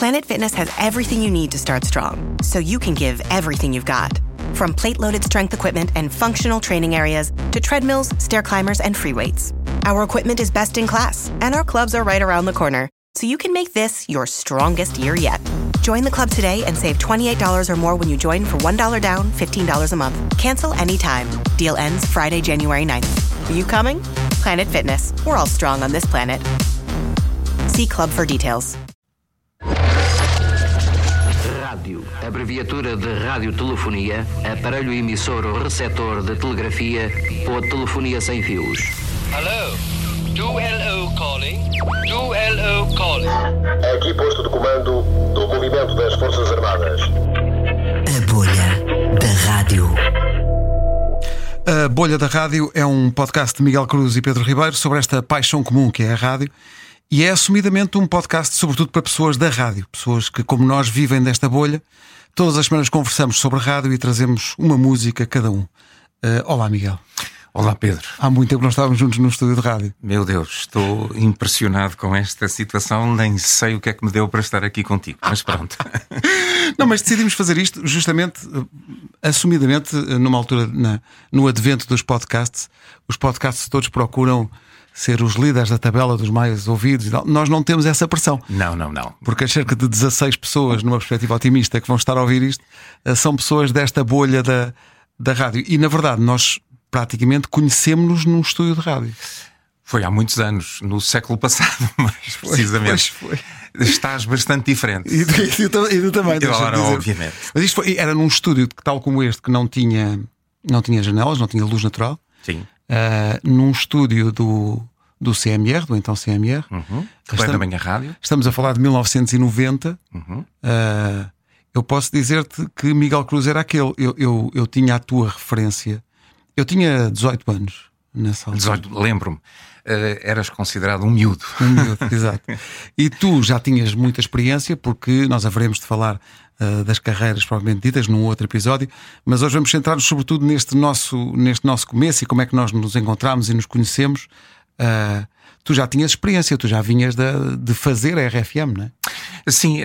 Planet Fitness has everything you need to start strong, so you can give everything you've got. From plate-loaded strength equipment and functional training areas to treadmills, stair climbers, and free weights. Our equipment is best in class, and our clubs are right around the corner, so you can make this your strongest year yet. Join the club today and save $28 or more when you join for $1 down, $15 a month. Cancel anytime. Deal ends Friday, January 9th. Are you coming? Planet Fitness. We're all strong on this planet. See club for details. Rádio, abreviatura de radiotelefonia, aparelho emissor ou receptor de telegrafia ou telefonia sem fios. Hello, do LO calling, do LO calling. Aqui posto de comando do movimento das Forças Armadas. A bolha da rádio. A Bolha da Rádio é um podcast de Miguel Cruz e Pedro Ribeiro sobre esta paixão comum que é a rádio. E é assumidamente um podcast sobretudo para pessoas da rádio, pessoas que, como nós, vivem desta bolha. Todas as semanas conversamos sobre rádio e trazemos uma música cada um. Olá, Miguel. Olá, Pedro. Há muito tempo nós estávamos juntos no estúdio de rádio. Meu Deus, estou impressionado com esta situação. Nem sei o que é que me deu para estar aqui contigo, mas pronto. Não, mas decidimos fazer isto justamente, assumidamente, numa altura, no advento dos podcasts. Os podcasts todos procuram ser os líderes da tabela dos mais ouvidos e tal. Nós não temos essa pressão. Não. Porque as cerca de 16 pessoas, numa perspectiva otimista, que vão estar a ouvir isto, são pessoas desta bolha da rádio. E, na verdade, nós praticamente conhecemos-nos num estúdio de rádio. Foi há muitos anos, no século passado, mas precisamente. Foi. Estás bastante diferente. E tu também, Agora, obviamente. Mas isto era num estúdio tal como este, que não tinha janelas, não tinha luz natural. Sim. Num estúdio do CMR, do então CMR. Também a rádio. Estamos a falar de 1990. Eu posso dizer-te que Miguel Cruz era aquele. Eu tinha a tua referência. Eu tinha 18 anos nessa altura. 18, lembro-me. Eras considerado um miúdo. Um miúdo, exato. E tu já tinhas muita experiência, porque nós haveremos de falar das carreiras propriamente ditas num outro episódio, mas hoje vamos centrar-nos sobretudo neste nosso começo e como é que nós nos encontramos e nos conhecemos. Tu já tinhas experiência, tu já vinhas de fazer a RFM, não é? Sim,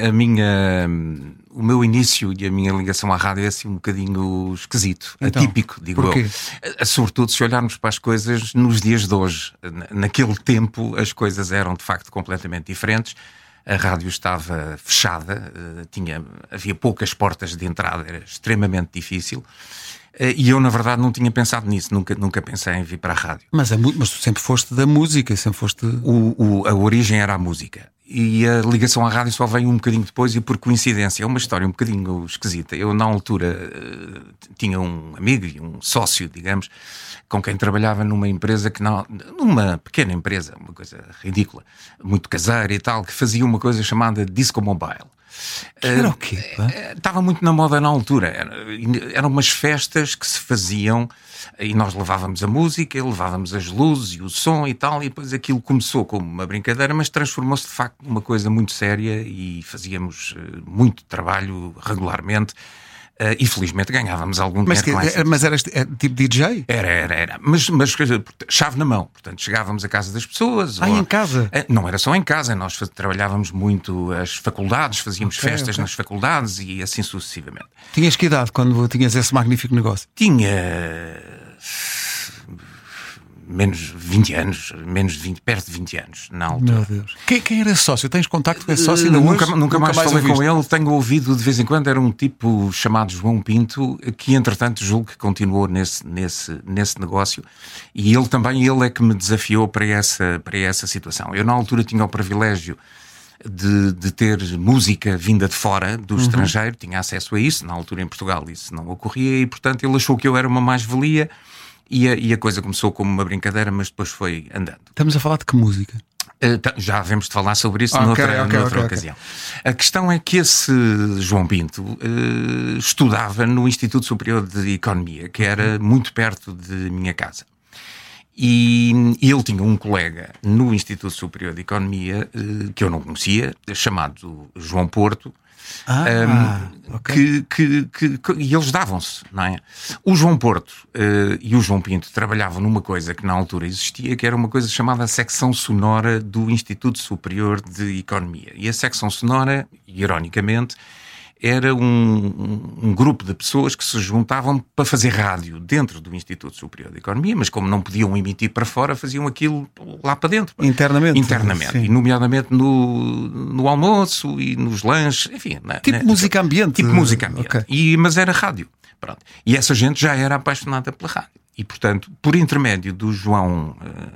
o meu início e a minha ligação à rádio é assim um bocadinho esquisito, então, atípico, digo porquê? eu. Sobretudo se olharmos para as coisas nos dias de hoje. Naquele tempo as coisas eram de facto completamente diferentes. A rádio estava fechada, havia poucas portas de entrada, era extremamente difícil. E eu, na verdade, não tinha pensado nisso, nunca pensei em vir para a rádio. Mas tu sempre foste da música, sempre foste... A origem era a música. E a ligação à rádio só veio um bocadinho depois e por coincidência. É uma história um bocadinho esquisita. Eu, na altura, tinha um amigo e um sócio, digamos, com quem trabalhava numa empresa numa pequena empresa, uma coisa ridícula, muito caseira e tal, que fazia uma coisa chamada Disco Mobile. Que era o quê? Estava muito na moda na altura. Eram umas festas que se faziam e nós levávamos a música, levávamos as luzes e o som e tal, e depois aquilo começou como uma brincadeira, mas transformou-se de facto numa coisa muito séria e fazíamos muito trabalho regularmente. E felizmente ganhávamos algum dinheiro com isso. Mas eras tipo DJ? Era. Mas chave na mão. Portanto, chegávamos à casa das pessoas. Em casa? Não era só em casa. Nós trabalhávamos muito as faculdades, fazíamos festas nas faculdades e assim sucessivamente. Tinhas que idade quando tinhas esse magnífico negócio? Tinha menos 20 anos, perto de 20 anos, na altura. Meu Deus. Quem era sócio? Tens contacto com esse sócio ainda hoje? Nunca mais falei com ele. Tenho ouvido de vez em quando. Era um tipo chamado João Pinto, que entretanto julgo que continuou nesse negócio. E ele é que me desafiou para essa situação. Eu na altura tinha o privilégio de ter música vinda de fora, do estrangeiro, tinha acesso a isso. Na altura em Portugal isso não ocorria e portanto ele achou que eu era uma mais-valia. E a coisa começou como uma brincadeira, mas depois foi andando. Estamos a falar de que música? Já havemos de falar sobre isso noutra ocasião. A questão é que esse João Pinto estudava no Instituto Superior de Economia, que era muito perto de minha casa. E ele tinha um colega no Instituto Superior de Economia que eu não conhecia, chamado João Porto, Ok. E eles davam-se, não é? O João Porto e o João Pinto trabalhavam numa coisa que na altura existia, que era uma coisa chamada secção sonora do Instituto Superior de Economia. E a secção sonora, ironicamente, era um grupo de pessoas que se juntavam para fazer rádio dentro do Instituto Superior de Economia, mas como não podiam emitir para fora, faziam aquilo lá para dentro. Internamente. Sim. E nomeadamente no almoço e nos lanches, enfim. Tipo música ambiente. Tipo música ambiente. Okay. Mas era rádio. Pronto. E essa gente já era apaixonada pela rádio. E, portanto, por intermédio do João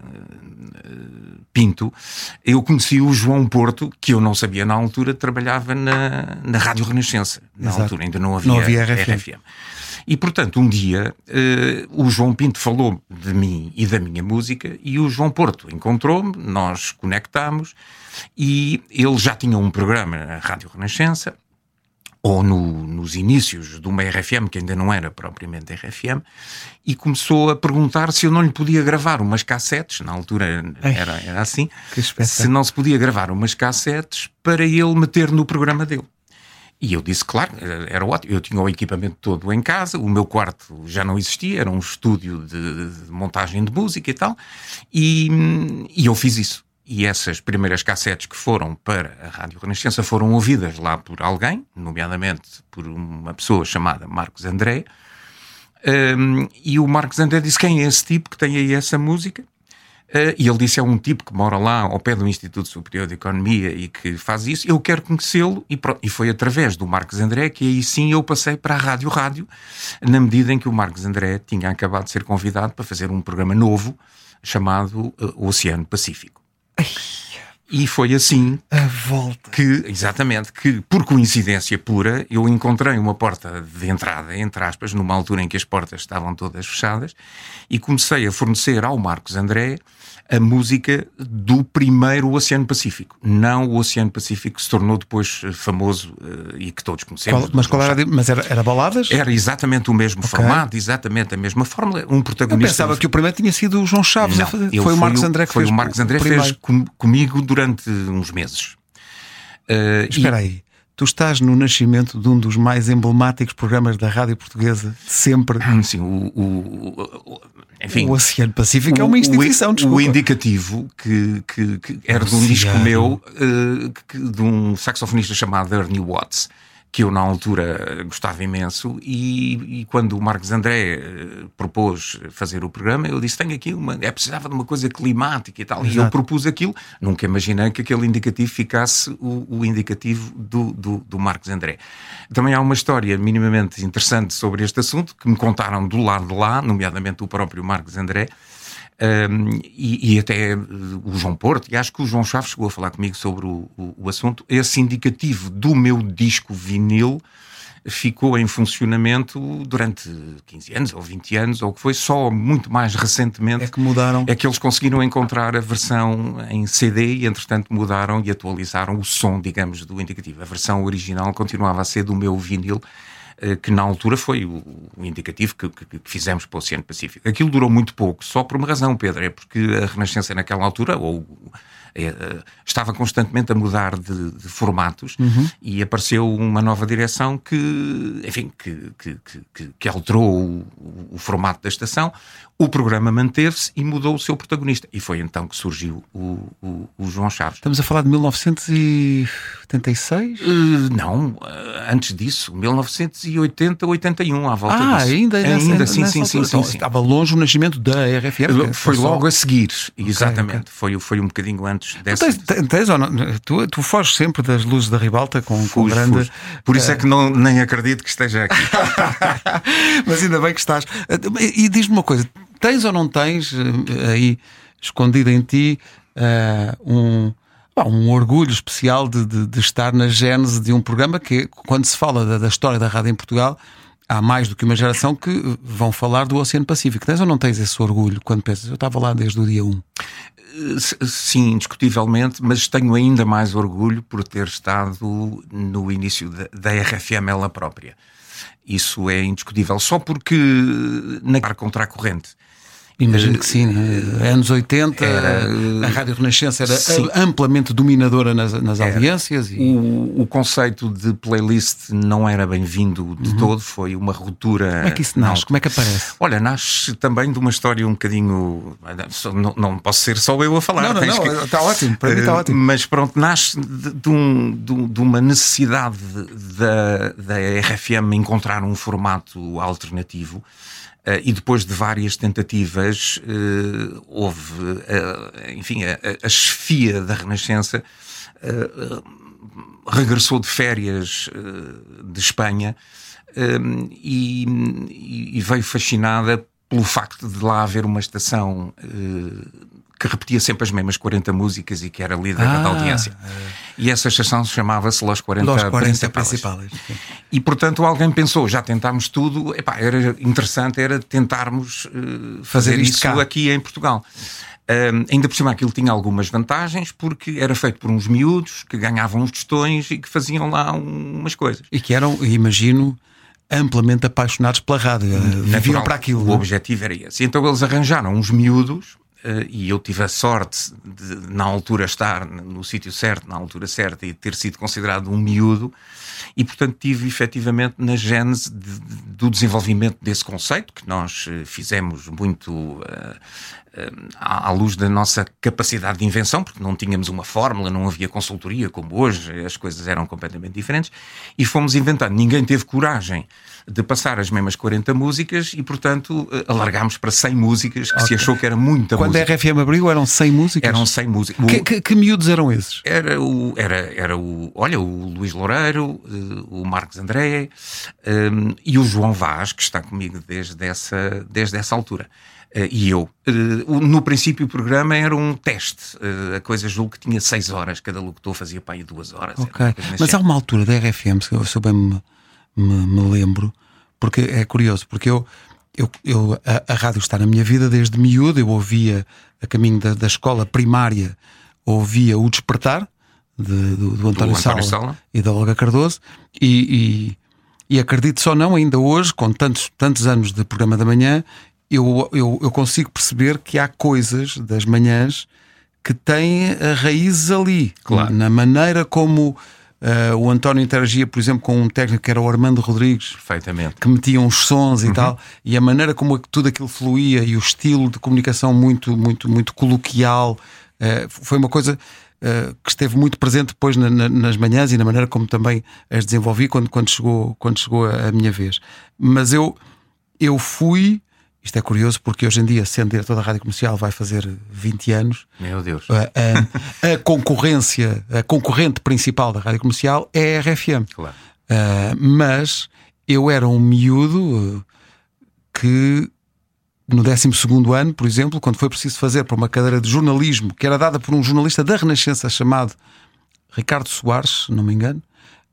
Pinto, eu conheci o João Porto, que eu não sabia na altura, trabalhava na Rádio Renascença. Na Exato. altura ainda não havia RFM. E, portanto, um dia o João Pinto falou de mim e da minha música e o João Porto encontrou-me, nós conectámos e ele já tinha um programa na Rádio Renascença, ou nos inícios de uma RFM, que ainda não era propriamente RFM, e começou a perguntar se eu não lhe podia gravar umas cassetes, na altura era assim, se não se podia gravar umas cassetes para ele meter no programa dele. E eu disse, claro, era ótimo. Eu tinha o equipamento todo em casa, o meu quarto já não existia, era um estúdio de montagem de música e tal, e eu fiz isso. E essas primeiras cassetes que foram para a Rádio Renascença foram ouvidas lá por alguém, nomeadamente por uma pessoa chamada Marcos André, e o Marcos André disse, quem é esse tipo que tem aí essa música? E ele disse, é um tipo que mora lá ao pé do Instituto Superior de Economia e que faz isso, eu quero conhecê-lo, e foi através do Marcos André que aí sim eu passei para a Rádio, na medida em que o Marcos André tinha acabado de ser convidado para fazer um programa novo chamado Oceano Pacífico. E foi assim a volta que por coincidência pura eu encontrei uma porta de entrada, entre aspas, numa altura em que as portas estavam todas fechadas, e comecei a fornecer ao Marcos André a música do primeiro Oceano Pacífico, não o Oceano Pacífico que se tornou depois famoso e que todos conhecemos. Mas era baladas? Era exatamente o mesmo formato, exatamente a mesma fórmula. Um protagonista. Eu pensava que o primeiro tinha sido o João Chaves a fazer. Foi o Marcos André que fez. Foi o Marcos André que fez comigo durante uns meses. Espera aí. Tu estás no nascimento de um dos mais emblemáticos programas da rádio portuguesa de sempre. Sim, enfim, o Oceano Pacífico é uma instituição, desculpa. O indicativo que era de um disco meu, de um saxofonista chamado Ernie Watts, que eu na altura gostava imenso, e quando o Marcos André propôs fazer o programa, eu disse, tenho aqui precisava de uma coisa climática e tal. Exato. E eu propus aquilo, nunca imaginei que aquele indicativo ficasse o indicativo do Marcos André. Também há uma história minimamente interessante sobre este assunto, que me contaram do lado de lá, nomeadamente o próprio Marcos André, e até o João Porto, e acho que o João Chaves chegou a falar comigo sobre o assunto. Esse indicativo do meu disco vinil ficou em funcionamento durante 15 anos ou 20 anos, ou o que foi, só muito mais recentemente é que eles conseguiram encontrar a versão em CD e entretanto mudaram e atualizaram o som, digamos, do indicativo. A versão original continuava a ser do meu vinil, que na altura foi o indicativo que fizemos para o Oceano Pacífico. Aquilo durou muito pouco, só por uma razão, Pedro, é porque a Renascença naquela altura, estava constantemente a mudar de formatos, e apareceu uma nova direção que alterou o formato da estação. O programa manteve-se e mudou o seu protagonista, e foi então que surgiu o João Chaves. Estamos a falar de 1986? Não, antes disso, 1980, 81, à volta disso. Ainda sim. Estava longe o nascimento da RFM. Foi logo a seguir, exatamente. Okay. Foi um bocadinho antes dessa. Tens ou não? Tu foges sempre das luzes da ribalta com grande. Por isso é que nem acredito que esteja aqui. Mas ainda bem que estás. E diz-me uma coisa: tens ou não tens aí escondido em ti um orgulho especial de estar na gênese de um programa que, quando se fala da história da rádio em Portugal, há mais do que uma geração que vão falar do Oceano Pacífico? Tens ou não tens esse orgulho quando pensas, eu estava lá desde o dia 1? Sim, indiscutivelmente, mas tenho ainda mais orgulho por ter estado no início da RFM ela própria. Isso é indiscutível, só porque na contra a corrente. Imagino que sim, né? Anos 80, a Rádio Renascença era amplamente dominadora nas audiências. O conceito de playlist não era bem-vindo de todo, foi uma ruptura. Como é que isso nasce? Como é que aparece? Olha, nasce também de uma história um bocadinho. Não posso ser só eu a falar. Não, está ótimo, para mim está ótimo. Mas pronto, nasce de uma necessidade da RFM encontrar um formato alternativo. E depois de várias tentativas, houve, enfim, a chefia da Renascença regressou de férias de Espanha e veio fascinada pelo facto de lá haver uma estação que repetia sempre as mesmas 40 músicas e que era líder da audiência. E essa estação chamava-se Los 40 Principales. E portanto alguém pensou, já tentámos tudo, era interessante tentarmos fazer isso aqui em Portugal. Ainda por cima aquilo tinha algumas vantagens, porque era feito por uns miúdos que ganhavam uns tostões e que faziam lá umas coisas. E que eram, imagino, amplamente apaixonados pela rádio, viviam para aquilo. O objetivo era esse. Então eles arranjaram uns miúdos. E eu tive a sorte de, na altura, estar no sítio certo, na altura certa, e ter sido considerado um miúdo, e portanto tive efetivamente na gênese do desenvolvimento desse conceito, que nós fizemos muito à luz da nossa capacidade de invenção, porque não tínhamos uma fórmula, não havia consultoria como hoje, as coisas eram completamente diferentes, e fomos inventando. Ninguém teve coragem de passar as mesmas 40 músicas e, portanto, alargámos para 100 músicas, que se achou que era muita música. Quando a RFM abriu, eram 100 músicas? Eram 100 músicas. Que miúdos eram esses? Era o Luís Loureiro, o Marcos André e o João Vaz, que está comigo desde essa altura. E eu. No princípio o programa era um teste. A coisa julgo que tinha 6 horas. Cada locutor fazia para aí 2 horas. Ok. Mas há uma altura da RFM, se eu bem me lembro, porque é curioso, porque a rádio está na minha vida desde miúdo. Eu ouvia, a caminho da escola primária, ouvia o Despertar do António Sala e da Olga Cardoso, e acredito só não, ainda hoje, com tantos anos de programa da manhã, eu consigo perceber que há coisas das manhãs que têm a raiz ali, claro. Na maneira como o António interagia, por exemplo, com um técnico que era o Armando Rodrigues, perfeitamente, que metia uns sons e tal, e a maneira como tudo aquilo fluía e o estilo de comunicação muito, muito, muito coloquial, foi uma coisa que esteve muito presente depois nas manhãs e na maneira como também as desenvolvi quando chegou a minha vez. Mas eu fui. Isto é curioso porque hoje em dia, sendo diretor da Rádio Comercial, vai fazer 20 anos. Meu Deus. A concorrente principal da Rádio Comercial é a RFM. Claro. Mas eu era um miúdo que no 12º ano, por exemplo, quando foi preciso fazer para uma cadeira de jornalismo, que era dada por um jornalista da Renascença chamado Ricardo Soares, se não me engano,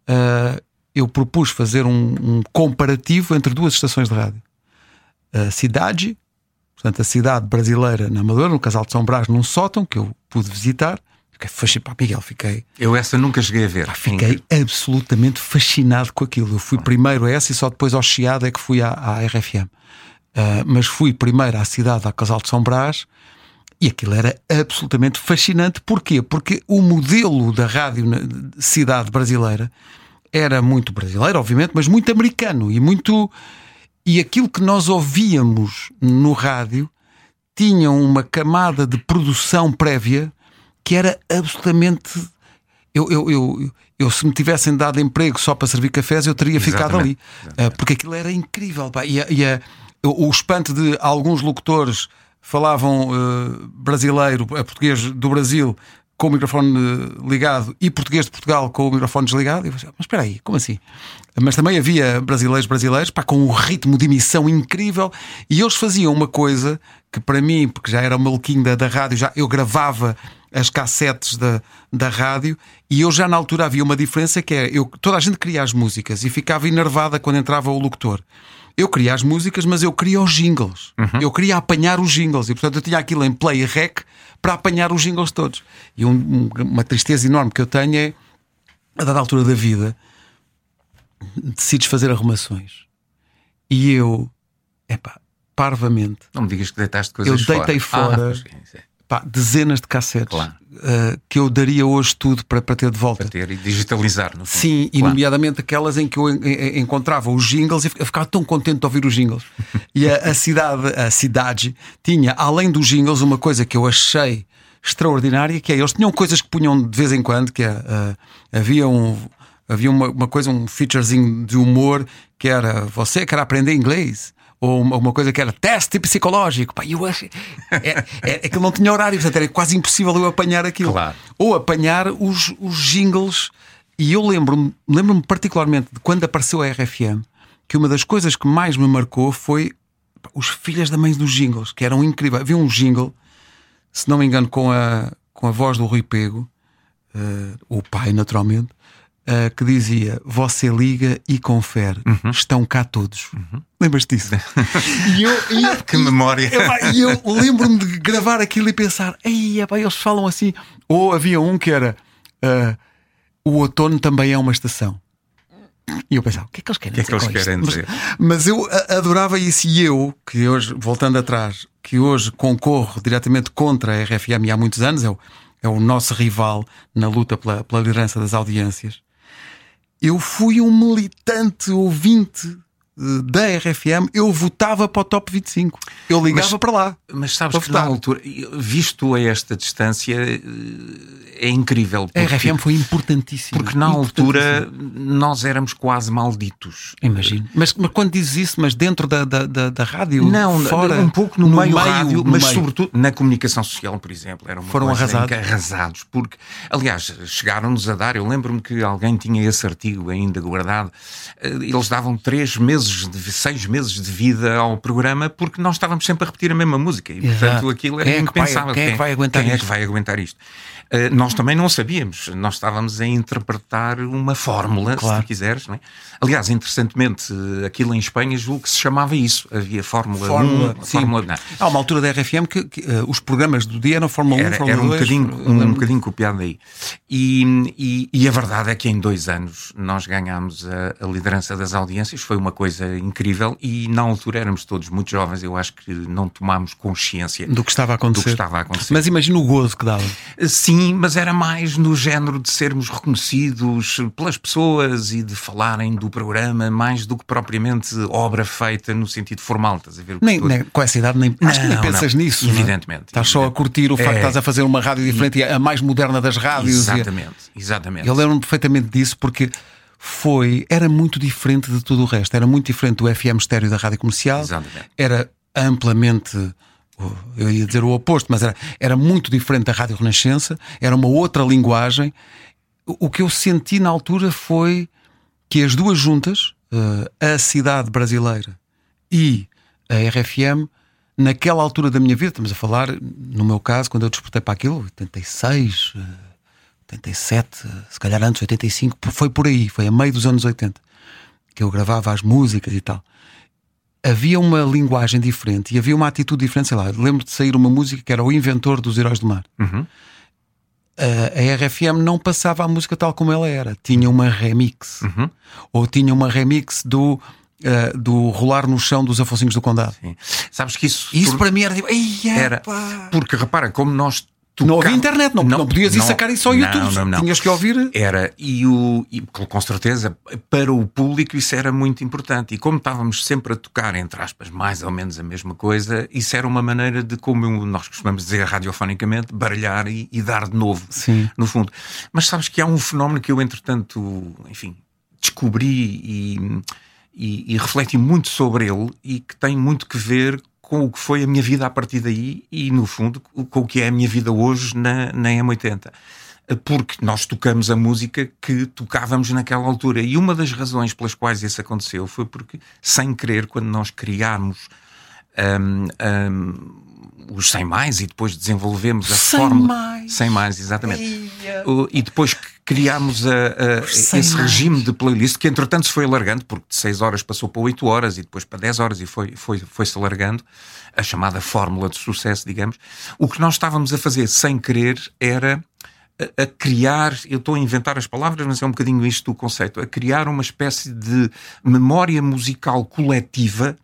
eu propus fazer um comparativo entre 2 estações de rádio. A cidade, portanto a cidade brasileira na Amadora, no Casal de São Brás, num sótão que eu pude visitar. Fiquei. Eu essa nunca cheguei a ver. Fiquei absolutamente fascinado com aquilo. Eu fui primeiro a essa e só depois ao Chiado é que fui à RFM. Mas fui primeiro à cidade, ao Casal de São Brás, e aquilo era absolutamente fascinante. Porquê? Porque o modelo da rádio cidade brasileira era muito brasileiro, obviamente, mas muito americano e muito. E aquilo que nós ouvíamos no rádio tinha uma camada de produção prévia que era absolutamente... Eu se me tivessem dado emprego só para servir cafés, eu teria ficado ali. Porque aquilo era incrível. Pá. O espanto de alguns locutores falavam brasileiro, português do Brasil, com o microfone ligado, e português de Portugal com o microfone desligado. Eu falei, mas espera aí, como assim? Mas também havia brasileiros, pá, com um ritmo de emissão incrível, e eles faziam uma coisa que para mim, porque já era o maluquinho da rádio, eu gravava as cassetes da rádio, e eu já na altura havia uma diferença que é, toda a gente queria as músicas e ficava enervada quando entrava o locutor. Eu queria as músicas, mas eu queria os jingles. Eu queria apanhar os jingles. E portanto eu tinha aquilo em play e rec para apanhar os jingles todos. E uma tristeza enorme que eu tenho é, a dada altura da vida, decides fazer arrumações. E eu, parvamente. Não me digas que deitaste Eu coisas deitei fora dezenas de cassetes, claro, que eu daria hoje tudo para ter de volta. para ter e digitalizar, no fundo. Sim, e Claro. nomeadamente aquelas em que eu encontrava os jingles e eu ficava tão contente de ouvir os jingles. E a cidade tinha, além dos jingles, uma coisa que eu achei extraordinária, que é, eles tinham coisas que punham de vez em quando, que é, havia uma coisa, um featurezinho de humor, que era: você quer aprender inglês? Ou uma coisa que era teste psicológico. Pá, eu achei que não tinha horário, portanto era quase impossível eu apanhar aquilo. Claro. Ou apanhar os jingles. E eu lembro-me particularmente de quando apareceu a RFM, que uma das coisas que mais me marcou foi os filhos da mãe dos jingles, que eram incríveis. Havia um jingle, se não me engano, com a voz do Rui Pego, o pai, naturalmente, que dizia: você liga e confere, estão cá todos. Lembras-te disso? Que memória! E eu lembro-me de gravar aquilo e pensar: ei, eles falam assim. Ou havia um que era: o outono também é uma estação. E eu pensava: o que é que eles querem dizer? Mas eu adorava isso. E eu, que hoje, voltando atrás, que hoje concorro diretamente contra a RFM há muitos anos, é o nosso rival na luta pela liderança das audiências. Eu fui um militante ouvinte da RFM, eu votava para o Top 25. Eu ligava para lá. Mas sabes que na altura, visto a esta distância, é incrível. A RFM foi importantíssima. Porque na altura nós éramos quase malditos. Imagino. Mas quando dizes isso, mas dentro da rádio? Não, fora, um pouco no meio rádio, mas meio. Sobretudo na comunicação social, por exemplo. Era uma Foram coisa arrasados. Porque, aliás, chegaram-nos a dar, eu lembro-me que alguém tinha esse artigo ainda guardado, eles davam 6 meses de vida ao programa, porque nós estávamos sempre a repetir a mesma música. E, portanto, aquilo era impensável. Quem é que vai aguentar isto? Nós também não sabíamos, nós estávamos a interpretar uma fórmula, claro, se tu quiseres, não é? Aliás, interessantemente, aquilo em Espanha julgo que se chamava isso, havia Fórmula 1, Fórmula... Não. Há uma altura da RFM que os programas do dia eram Fórmula 1, Fórmula 2... Era um bocadinho copiado daí. E a verdade é que em 2 anos nós ganhámos a liderança das audiências, foi uma coisa incrível, e na altura éramos todos muito jovens, eu acho que não tomámos consciência do que estava a acontecer. Mas imagina o gozo que dava. Sim, mas era mais no género de sermos reconhecidos pelas pessoas e de falarem do programa, mais do que propriamente obra feita no sentido formal, estás a ver? Nem, com essa idade acho que nem pensas nisso. Evidentemente. Estás só a curtir o facto de estás a fazer uma rádio diferente e a mais moderna das rádios. Exatamente. Eu lembro-me perfeitamente disso, porque era muito diferente de tudo o resto. Era muito diferente do FM estéreo da rádio comercial. Exatamente. Era amplamente... eu ia dizer o oposto, mas era muito diferente da Rádio Renascença, era uma outra linguagem. O que eu senti na altura foi que as duas juntas, a cidade brasileira e a RFM, naquela altura da minha vida, estamos a falar, no meu caso, quando eu despertei para aquilo, 86, 87, se calhar antes, 85, foi por aí, foi a meio dos anos 80, que eu gravava as músicas e tal. Havia uma linguagem diferente e havia uma atitude diferente, sei lá, lembro de sair uma música que era O Inventor dos Heróis do Mar. A RFM não passava a música tal como ela era, tinha uma remix, ou tinha uma remix do Rolar no Chão dos Afonsinhos do Condado. Sim. Sabes que isso para mim era tipo, porque repara, como nós não havia internet, não podias ir sacar isso ao YouTube, não. Tinhas que ouvir. Era, e com certeza para o público isso era muito importante, e como estávamos sempre a tocar, entre aspas, mais ou menos a mesma coisa, isso era uma maneira de, como nós costumamos dizer radiofonicamente, baralhar e dar de novo. Sim. No fundo. Mas sabes que há um fenómeno que eu entretanto, enfim, descobri e refleti muito sobre ele, e que tem muito que ver com o que foi a minha vida a partir daí e, no fundo, com o que é a minha vida hoje na M80. Porque nós tocamos a música que tocávamos naquela altura. E uma das razões pelas quais isso aconteceu foi porque, sem querer, quando nós criámos os 100 mais e depois desenvolvemos a fórmula... 100 mais, exatamente. E depois criámos esse regime de playlist, que entretanto se foi alargando, porque de 6 horas passou para 8 horas e depois para 10 horas e foi-se alargando, a chamada fórmula de sucesso, digamos. O que nós estávamos a fazer sem querer era a criar, eu estou a inventar as palavras, mas é um bocadinho isto o conceito, a criar uma espécie de memória musical coletiva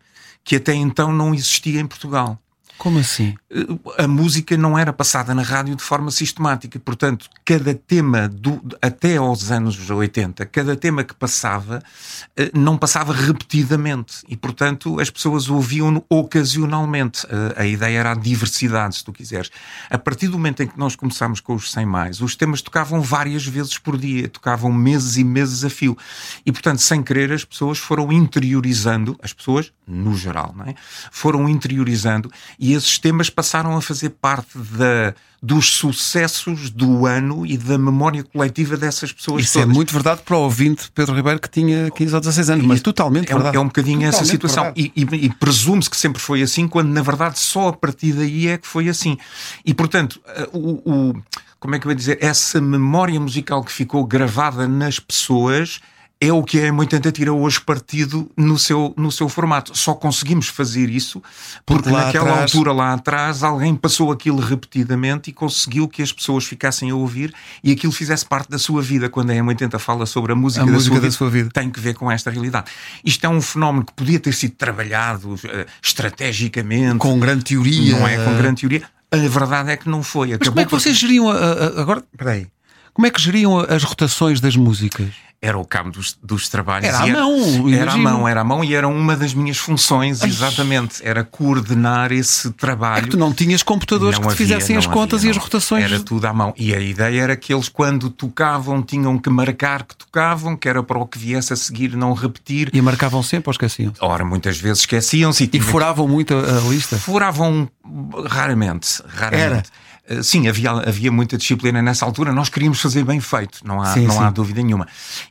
que até então não existia em Portugal. Como assim? A música não era passada na rádio de forma sistemática, portanto, cada tema, até aos anos 80, cada tema que passava, não passava repetidamente e, portanto, as pessoas ouviam-no ocasionalmente. A ideia era a diversidade, se tu quiseres. A partir do momento em que nós começámos com os 100 mais, os temas tocavam várias vezes por dia, tocavam meses e meses a fio. E, portanto, sem querer, as pessoas foram interiorizando, as pessoas, no geral, não é? Foram interiorizando. E esses temas passaram a fazer parte dos sucessos do ano e da memória coletiva dessas pessoas. Isso todas. É muito verdade para o ouvinte Pedro Ribeiro, que tinha 15 ou 16 anos, mas totalmente verdade. É um bocadinho totalmente essa situação. E presume-se que sempre foi assim, quando na verdade só a partir daí é que foi assim. E portanto, como é que eu ia dizer? Essa memória musical que ficou gravada nas pessoas é o que a M80 tira hoje partido no seu formato. Só conseguimos fazer isso porque naquela altura lá atrás alguém passou aquilo repetidamente e conseguiu que as pessoas ficassem a ouvir e aquilo fizesse parte da sua vida. Quando a M80 fala sobre a música da sua vida, tem que ver com esta realidade. Isto é um fenómeno que podia ter sido trabalhado estrategicamente. Com grande teoria. Não é? Com grande teoria. A verdade é que não foi. Mas como é que vocês geriam agora? Peraí. Como é que geriam as rotações das músicas? Era o cabo dos trabalhos. Era à mão e era uma das minhas funções, exatamente. Era coordenar esse trabalho. É que tu não tinhas computadores que te fizessem as contas e as rotações. Era tudo à mão. E a ideia era que eles, quando tocavam, tinham que marcar que tocavam, que era para o que viesse a seguir não repetir. E marcavam sempre ou esqueciam-se? Ora, muitas vezes esqueciam-se. E furavam muito a lista? Furavam raramente. Era? Sim, havia muita disciplina nessa altura. Nós queríamos fazer bem feito, não há dúvida nenhuma.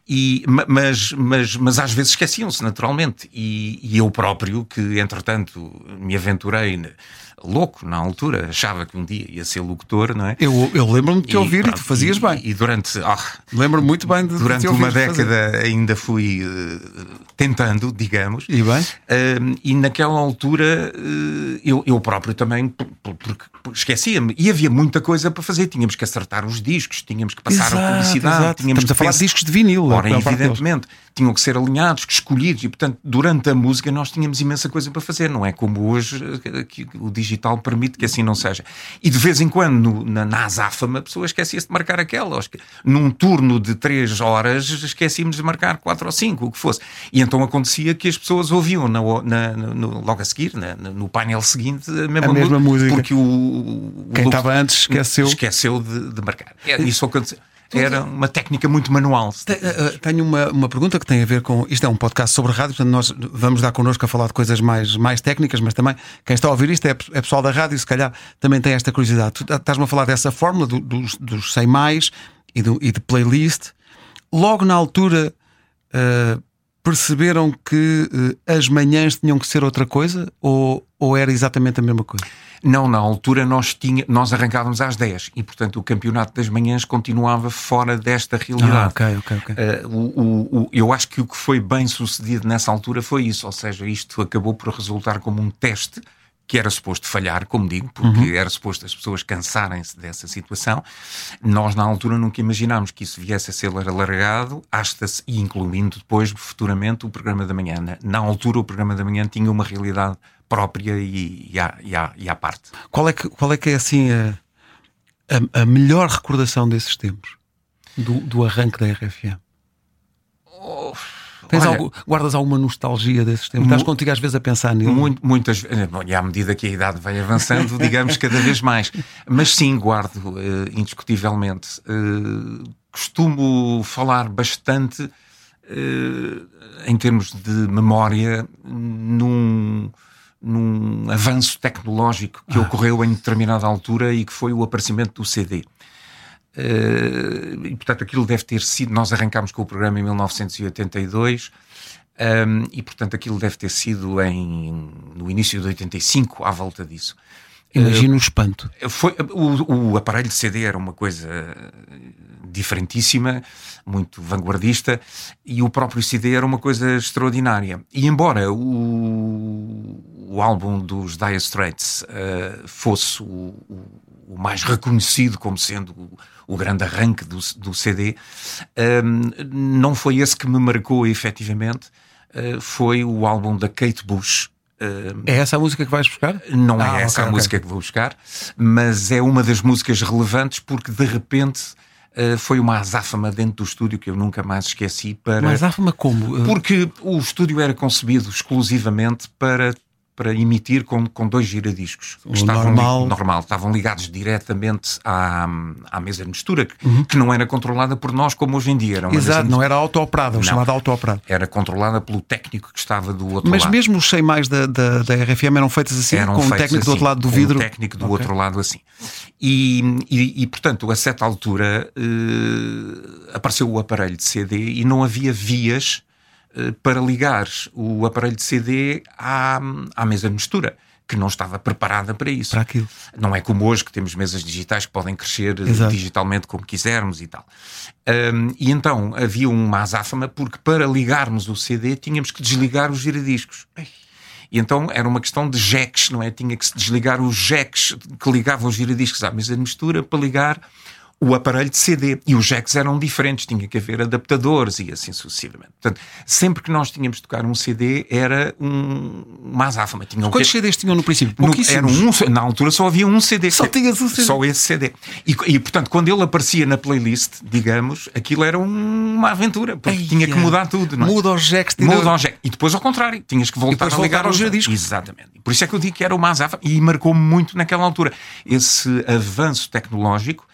Mas às vezes esqueciam-se, naturalmente. E eu próprio, que entretanto me aventurei louco na altura, achava que um dia ia ser locutor, não é? Eu lembro-me de te ouvir e tu fazias bem. E durante... lembro-me muito bem de durante te ouvir uma década ainda fui tentando, digamos. E bem? E naquela altura eu próprio também, porque esquecia-me. E havia muita coisa para fazer. Tínhamos que acertar os discos, tínhamos que passar a publicidade. Exato. Estamos a falar de discos de vinil. Ora, evidentemente, tinham que ser alinhados, escolhidos. E, portanto, durante a música nós tínhamos imensa coisa para fazer. Não é como hoje que o digital permite que assim não seja. E de vez em quando, na azáfama, a pessoa esquecia-se de marcar aquela. Num turno de 3 horas, esquecíamos de marcar 4 ou 5, o que fosse. E então acontecia que as pessoas ouviam logo a seguir, no painel seguinte, a mesma música. Porque quem estava antes esqueceu de marcar. Isso aconteceu. Era uma técnica muito manual. Tenho uma pergunta que tem a ver com... Isto é um podcast sobre rádio, portanto nós vamos dar connosco a falar de coisas mais técnicas, mas também quem está a ouvir isto é pessoal da rádio, se calhar também tem esta curiosidade. Tu estás-me a falar dessa fórmula dos 100 mais e de playlist. Logo na altura perceberam que as manhãs tinham que ser outra coisa ou era exatamente a mesma coisa? Não, na altura nós arrancávamos às 10 e, portanto, o campeonato das manhãs continuava fora desta realidade. Ok. Eu acho que o que foi bem sucedido nessa altura foi isso, ou seja, isto acabou por resultar como um teste que era suposto falhar, como digo, porque era suposto as pessoas cansarem-se dessa situação. Nós, na altura, nunca imaginámos que isso viesse a ser alargado, e incluindo depois, futuramente, o programa da manhã. Na altura, o programa da manhã tinha uma realidade própria e à parte. Qual é que é assim a melhor recordação desses tempos? Do arranque da RFM? Guardas alguma nostalgia desses tempos? Estás contigo às vezes a pensar nele? Muitas vezes, e à medida que a idade vai avançando, digamos cada vez mais. Mas sim, guardo indiscutivelmente. Costumo falar bastante em termos de memória num avanço tecnológico que ocorreu em determinada altura e que foi o aparecimento do CD. E portanto aquilo deve ter sido... Nós arrancámos com o programa em 1982 e portanto aquilo deve ter sido no início de 85, à volta disso. Imagino o espanto. O aparelho de CD era uma coisa diferentíssima, muito vanguardista, e o próprio CD era uma coisa extraordinária. E embora o álbum dos Dire Straits fosse o mais reconhecido como sendo o grande arranque do CD, não foi esse que me marcou efetivamente. Foi o álbum da Kate Bush, É essa a música que vais buscar? Não é essa a música que vou buscar, mas é uma das músicas relevantes porque de repente foi uma azáfama dentro do estúdio que eu nunca mais esqueci. Uma azáfama como? Porque o estúdio era concebido exclusivamente para emitir com 2 giradiscos. Estavam ligados diretamente à mesa de mistura, que não era controlada por nós como hoje em dia. Exato, não era auto-operada, chamada auto-operada. Era controlada pelo técnico que estava do outro lado. Mas mesmo os 100 mais da RFM eram feitos assim, com um técnico assim, do outro lado do vidro? Com um técnico do outro lado assim. E portanto, a certa altura apareceu o aparelho de CD e não havia vias para ligar o aparelho de CD à mesa de mistura, que não estava preparada para isso. Para aquilo. Não é como hoje, que temos mesas digitais que podem crescer digitalmente como quisermos e tal. E então havia uma azáfama, porque para ligarmos o CD tínhamos que desligar os giradiscos. E então era uma questão de jacks, não é? Tinha que se desligar os jacks que ligavam os giradiscos à mesa de mistura para ligar o aparelho de CD. E os jacks eram diferentes, tinha que haver adaptadores e assim sucessivamente. Portanto, sempre que nós tínhamos de tocar um CD era uma azáfama. Quantos CDs tinham no princípio? Na altura só havia um CD. Só tinhas um CD? Só esse CD. E portanto, quando ele aparecia na playlist, digamos, aquilo era uma aventura, porque tinha que mudar tudo. Não é? Muda os jacks. E depois ao contrário, tinhas que voltar a ligar aos giradiscos. Exatamente. Por isso é que eu digo que era uma azáfama e marcou-me muito naquela altura. Esse avanço tecnológico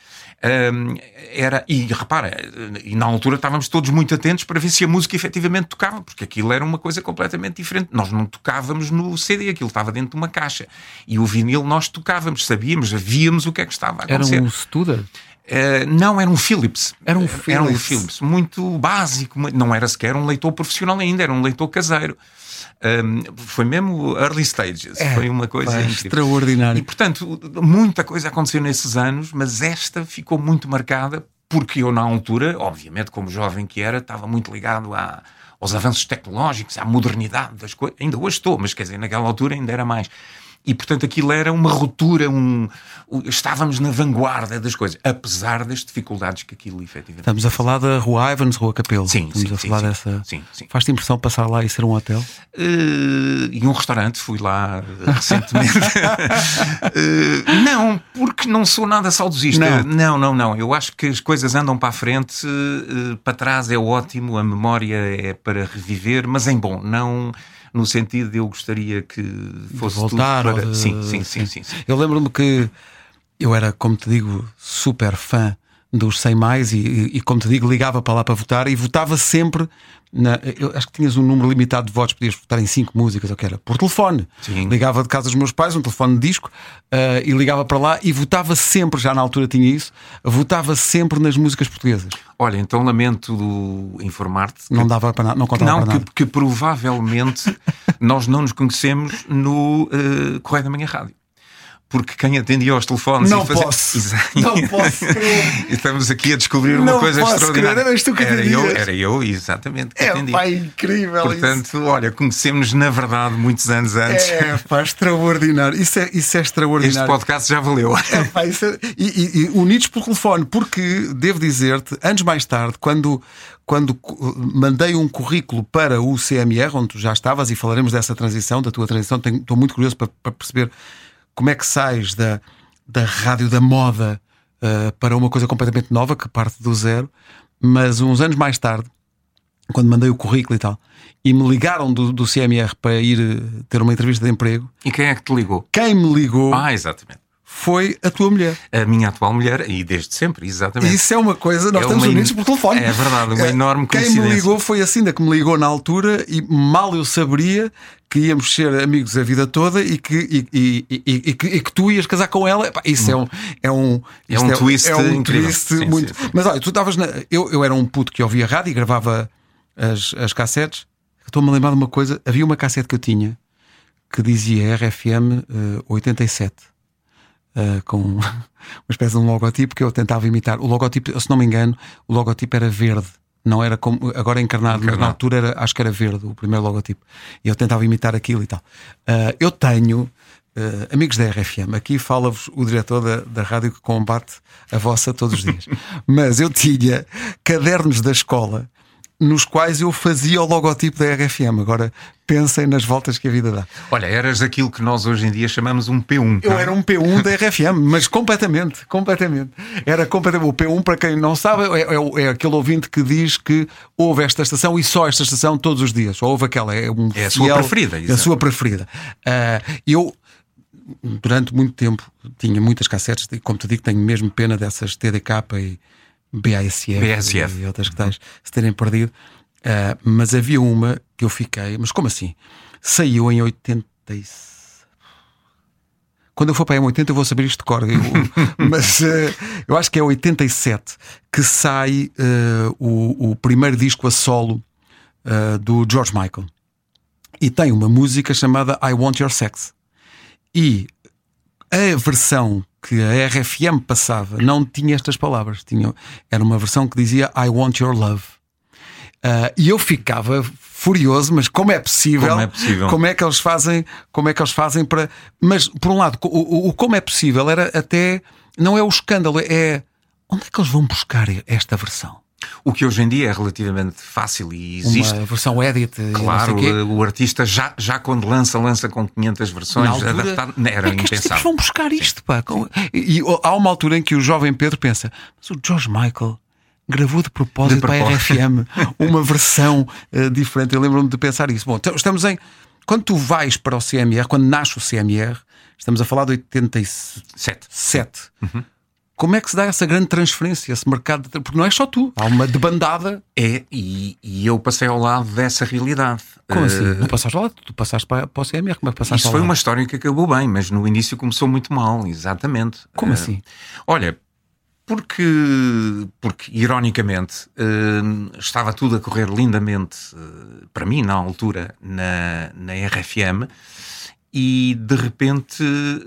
e repara, e na altura estávamos todos muito atentos para ver se a música efetivamente tocava, porque aquilo era uma coisa completamente diferente. Nós não tocávamos no CD, aquilo estava dentro de uma caixa, e o vinil nós tocávamos, sabíamos, víamos o que é que estava a acontecer. Era um Studer? Não, era um Philips. Era um Philips muito básico, não era sequer um leitor profissional ainda, era um leitor caseiro. Foi mesmo early stages, foi uma coisa extraordinária. E portanto, muita coisa aconteceu nesses anos, mas esta ficou muito marcada porque eu, na altura, obviamente, como jovem que era, estava muito ligado aos avanços tecnológicos, à modernidade das coisas. Ainda hoje estou, mas quer dizer, naquela altura ainda era mais. E portanto aquilo era uma ruptura, estávamos na vanguarda das coisas, apesar das dificuldades que aquilo efetivamente... Estamos a falar da Rua Ivans, Rua Capelo. Sim. Faz-te impressão passar lá e ser um hotel? E um restaurante, fui lá recentemente. Não, porque não sou nada saudosista. Não. Eu acho que as coisas andam para a frente, para trás é ótimo, a memória é para reviver, mas em bom, não... No sentido de eu gostaria que fosse voltar, tudo para... Sim. Eu lembro-me que eu era, como te digo, super fã dos 100 mais e como te digo, ligava para lá para votar e votava sempre eu acho que tinhas um número limitado de votos, podias votar em 5 músicas, ou que era por telefone. Sim. Ligava de casa dos meus pais, um telefone de disco, e ligava para lá e votava sempre, já na altura tinha isso, votava sempre nas músicas portuguesas. Olha, então lamento informar-te. Não dava para nada, não contava para nada. Que provavelmente nós não nos conhecemos no Correio da Manhã Rádio. Porque quem atendia aos telefones... Não posso. Não posso crer. Estamos aqui a descobrir uma coisa extraordinária. Eras tu que era eu, exatamente, que atendia. Pá, incrível. Portanto, isso. Olha, conhecemos na verdade muitos anos antes. Pá, extraordinário. Isso é extraordinário. Este podcast já valeu. Pá, e unidos por telefone, porque devo dizer-te, anos mais tarde, quando mandei um currículo para o CMR, onde tu já estavas, e falaremos dessa transição, da tua transição, estou muito curioso para perceber como é que sais da rádio da moda para uma coisa completamente nova, que parte do zero. Mas uns anos mais tarde, quando mandei o currículo e tal, e me ligaram do CMR para ir ter uma entrevista de emprego. E quem é que te ligou? Quem me ligou exatamente, foi a tua mulher. A minha atual mulher, e desde sempre, exatamente. Isso é uma coisa, nós estamos unidos por telefone. É verdade, uma enorme coincidência. Quem me ligou foi a Cinda que me ligou na altura, e mal eu saberia que íamos ser amigos a vida toda e que tu ias casar com ela. Isso é um twist incrível. Twist muito. Sim. Mas olha, tu estavas eu era um puto que ouvia rádio e gravava as cassetes. Estou-me a lembrar de uma coisa. Havia uma cassete que eu tinha que dizia RFM 87. Com uma espécie de um logotipo que eu tentava imitar. O logotipo, se não me engano, o logotipo era verde. Não era como agora encarnado, mas na altura acho que era verde o primeiro logotipo. E eu tentava imitar aquilo e tal. Eu tenho amigos da RFM. Aqui fala-vos o diretor da rádio que combate a vossa todos os dias. Mas eu tinha cadernos da escola nos quais eu fazia o logotipo da RFM. Agora pensem nas voltas que a vida dá. Olha, eras aquilo que nós hoje em dia chamamos um P1. Eu era um P1 da RFM, mas completamente. Era completamente. O P1, para quem não sabe, é aquele ouvinte que diz que ouve esta estação e só esta estação todos os dias. Ou ouve aquela. É a sua preferida. É a sua preferida. Eu, durante muito tempo, tinha muitas cassetes, e como te digo, tenho mesmo pena dessas TDK e BASF. E outras que tais se terem perdido. Mas havia uma que eu fiquei. Mas como assim? Saiu em 86. Quando eu for para em 80 eu vou saber isto de cor. Mas eu acho que é 87 que sai o primeiro disco a solo do George Michael. E tem uma música chamada I Want Your Sex. E a versão que a RFM passava não tinha estas palavras. Era uma versão que dizia I Want Your Love. E eu ficava furioso, mas como é possível? Como é que eles fazem para... Mas, por um lado, o como é possível era até... Não é o escândalo, é... Onde é que eles vão buscar esta versão? O que hoje em dia é relativamente fácil e existe. Uma versão edit. Claro, o artista já quando lança com 500 versões adaptadas. Era impensável. Estes tipos vão buscar isto, pá. E há uma altura em que o jovem Pedro pensa: mas o George Michael gravou de propósito para a RFM uma versão diferente. Eu lembro-me de pensar isso. Bom, estamos em... Quando tu vais para o CMR, quando nasce o CMR, estamos a falar de 87. Uhum. Como é que se dá essa grande transferência, esse mercado? Porque não é só tu, há uma debandada. E eu passei ao lado dessa realidade. Como assim? Não passaste ao lado? Tu passaste para o CMR, como é que passaste Isso foi uma história que acabou bem, mas no início começou muito mal, exatamente. Como assim? Olha, porque ironicamente, estava tudo a correr lindamente, para mim, na altura, na RFM, e de repente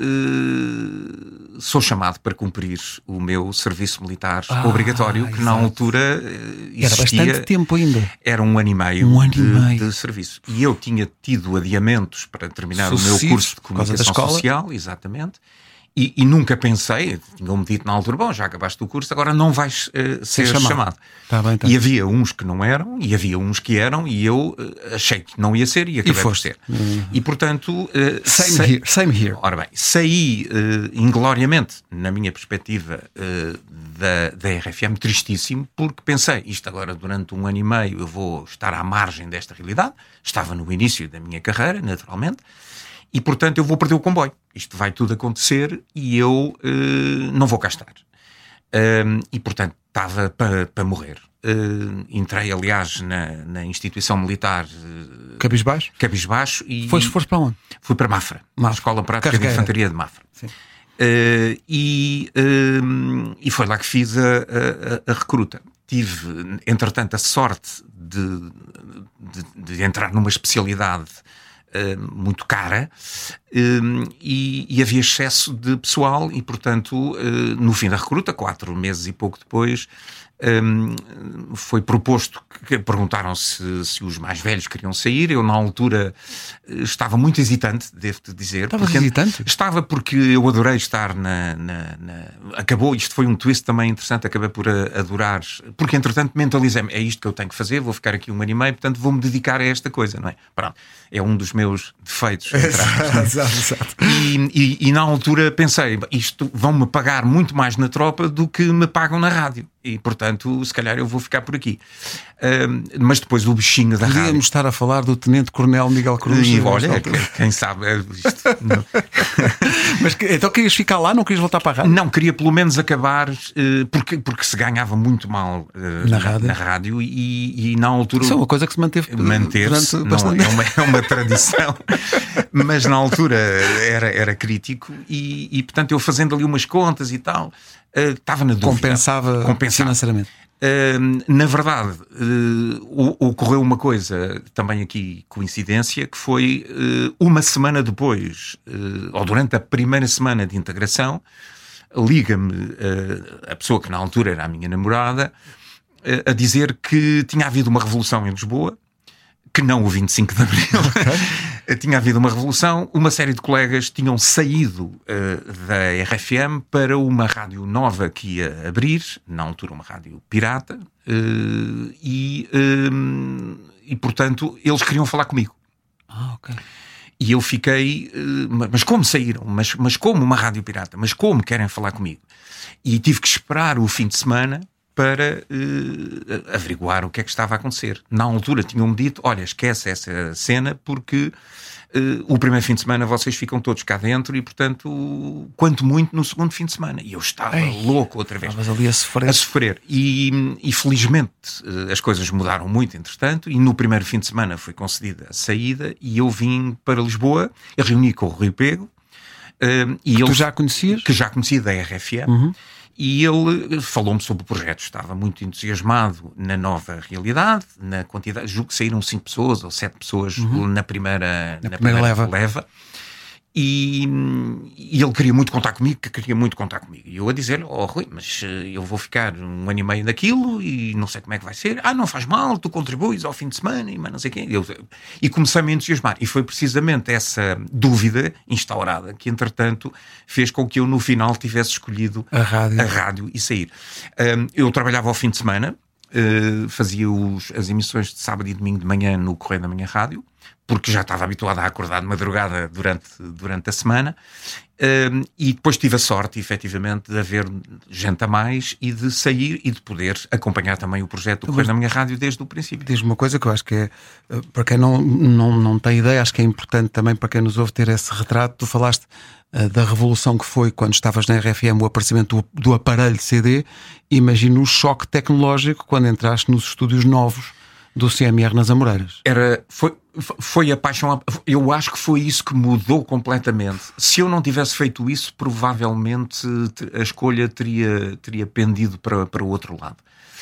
sou chamado para cumprir o meu serviço militar obrigatório, que na altura existia. Era bastante tempo ainda. Era 1 ano e meio, de serviço. E eu tinha tido adiamentos para terminar o meu curso de comunicação social, exatamente. E nunca pensei, tinham-me dito na altura: bom, já acabaste o curso, agora não vais ser chamado. Tá bem. E havia uns que não eram, e havia uns que eram, e eu achei que não ia ser, e acabei por ser. E portanto... Same here. Ora bem, saí ingloriamente, na minha perspectiva, da RFM, tristíssimo, porque pensei: isto agora durante 1 ano e meio eu vou estar à margem desta realidade. Estava no início da minha carreira, naturalmente. E, portanto, eu vou perder o comboio. Isto vai tudo acontecer e eu não vou cá estar. E, portanto, estava para morrer. Entrei, aliás, na instituição militar... Cabisbaixo. E foste para onde? Fui para Mafra. Escola Prática de Infantaria de Mafra. Sim. E foi lá que fiz a recruta. Tive, entretanto, a sorte de entrar numa especialidade muito cara, e havia excesso de pessoal, e portanto no fim da recruta, 4 meses e pouco depois, foi proposto que perguntaram se os mais velhos queriam sair. Eu na altura estava muito hesitante, devo-te dizer. Estava porque eu adorei estar acabou, isto foi um twist também interessante, acabei por adorar, porque entretanto mentalizei-me: é isto que eu tenho que fazer, vou ficar aqui 1 ano e meio, portanto vou-me dedicar a esta coisa, não é? Pronto, é um dos meus defeitos. Exato. E na altura pensei: isto vão-me pagar muito mais na tropa do que me pagam na rádio. E, portanto, se calhar eu vou ficar por aqui. Mas depois o bichinho da rádio... Podíamos estar a falar do Tenente-Coronel Miguel Cruz. E olha, quem sabe isto. Mas então querias ficar lá? Não querias voltar para a rádio? Não, queria pelo menos acabar, porque se ganhava muito mal na rádio e na altura... Isso é uma coisa que se manteve durante bastante... É uma tradição. Mas na altura era crítico e, portanto, eu fazendo ali umas contas e tal... estava na dúvida. Compensava financeiramente. Na verdade, ocorreu uma coisa, também aqui coincidência, que foi 1 semana depois, ou durante a primeira semana de integração, liga-me a pessoa que na altura era a minha namorada, a dizer que tinha havido uma revolução em Lisboa, que não o 25 de Abril. Okay. Tinha havido uma revolução, uma série de colegas tinham saído da RFM para uma rádio nova que ia abrir, na altura uma rádio pirata, E portanto, eles queriam falar comigo. Ok. E eu fiquei, mas como saíram? Mas como uma rádio pirata? Mas como querem falar comigo? E tive que esperar o fim de semana para averiguar o que é que estava a acontecer. Na altura tinham-me dito, olha, esquece essa cena porque o primeiro fim de semana vocês ficam todos cá dentro e, portanto, quanto muito no segundo fim de semana. E eu estava louco outra vez. Estavas ali a sofrer. E felizmente as coisas mudaram muito, entretanto, e no primeiro fim de semana foi concedida a saída e eu vim para Lisboa, eu reuni com o Rui Pego. E tu já conhecias? Que já conhecia da RFM. E ele falou-me sobre o projeto, estava muito entusiasmado na nova realidade, na quantidade, julgo que saíram 5 pessoas ou 7 pessoas na primeira leva. E ele queria muito contar comigo, E eu a dizer-lhe, Rui, mas eu vou ficar 1 ano e meio daquilo e não sei como é que vai ser. Não faz mal, tu contribuis ao fim de semana e não sei quem. E comecei-me a entusiasmar. E foi precisamente essa dúvida instaurada que, entretanto, fez com que eu no final tivesse escolhido a rádio e sair. Eu trabalhava ao fim de semana, fazia as emissões de sábado e domingo de manhã no Correio da Manhã Rádio, porque já estava habituado a acordar de madrugada durante a semana, e depois tive a sorte, efetivamente, de haver gente a mais e de sair e de poder acompanhar também o projeto do Correio da Manhã Rádio desde o princípio. Diz-me uma coisa que eu acho que é, para quem não tem ideia, acho que é importante também para quem nos ouve ter esse retrato. Tu falaste da revolução que foi quando estavas na RFM, o aparecimento do aparelho CD. Imagino o choque tecnológico quando entraste nos estúdios novos do CMR nas Amoreiras. Foi a paixão. Eu acho que foi isso que mudou completamente. Se eu não tivesse feito isso, provavelmente a escolha teria pendido para o outro lado.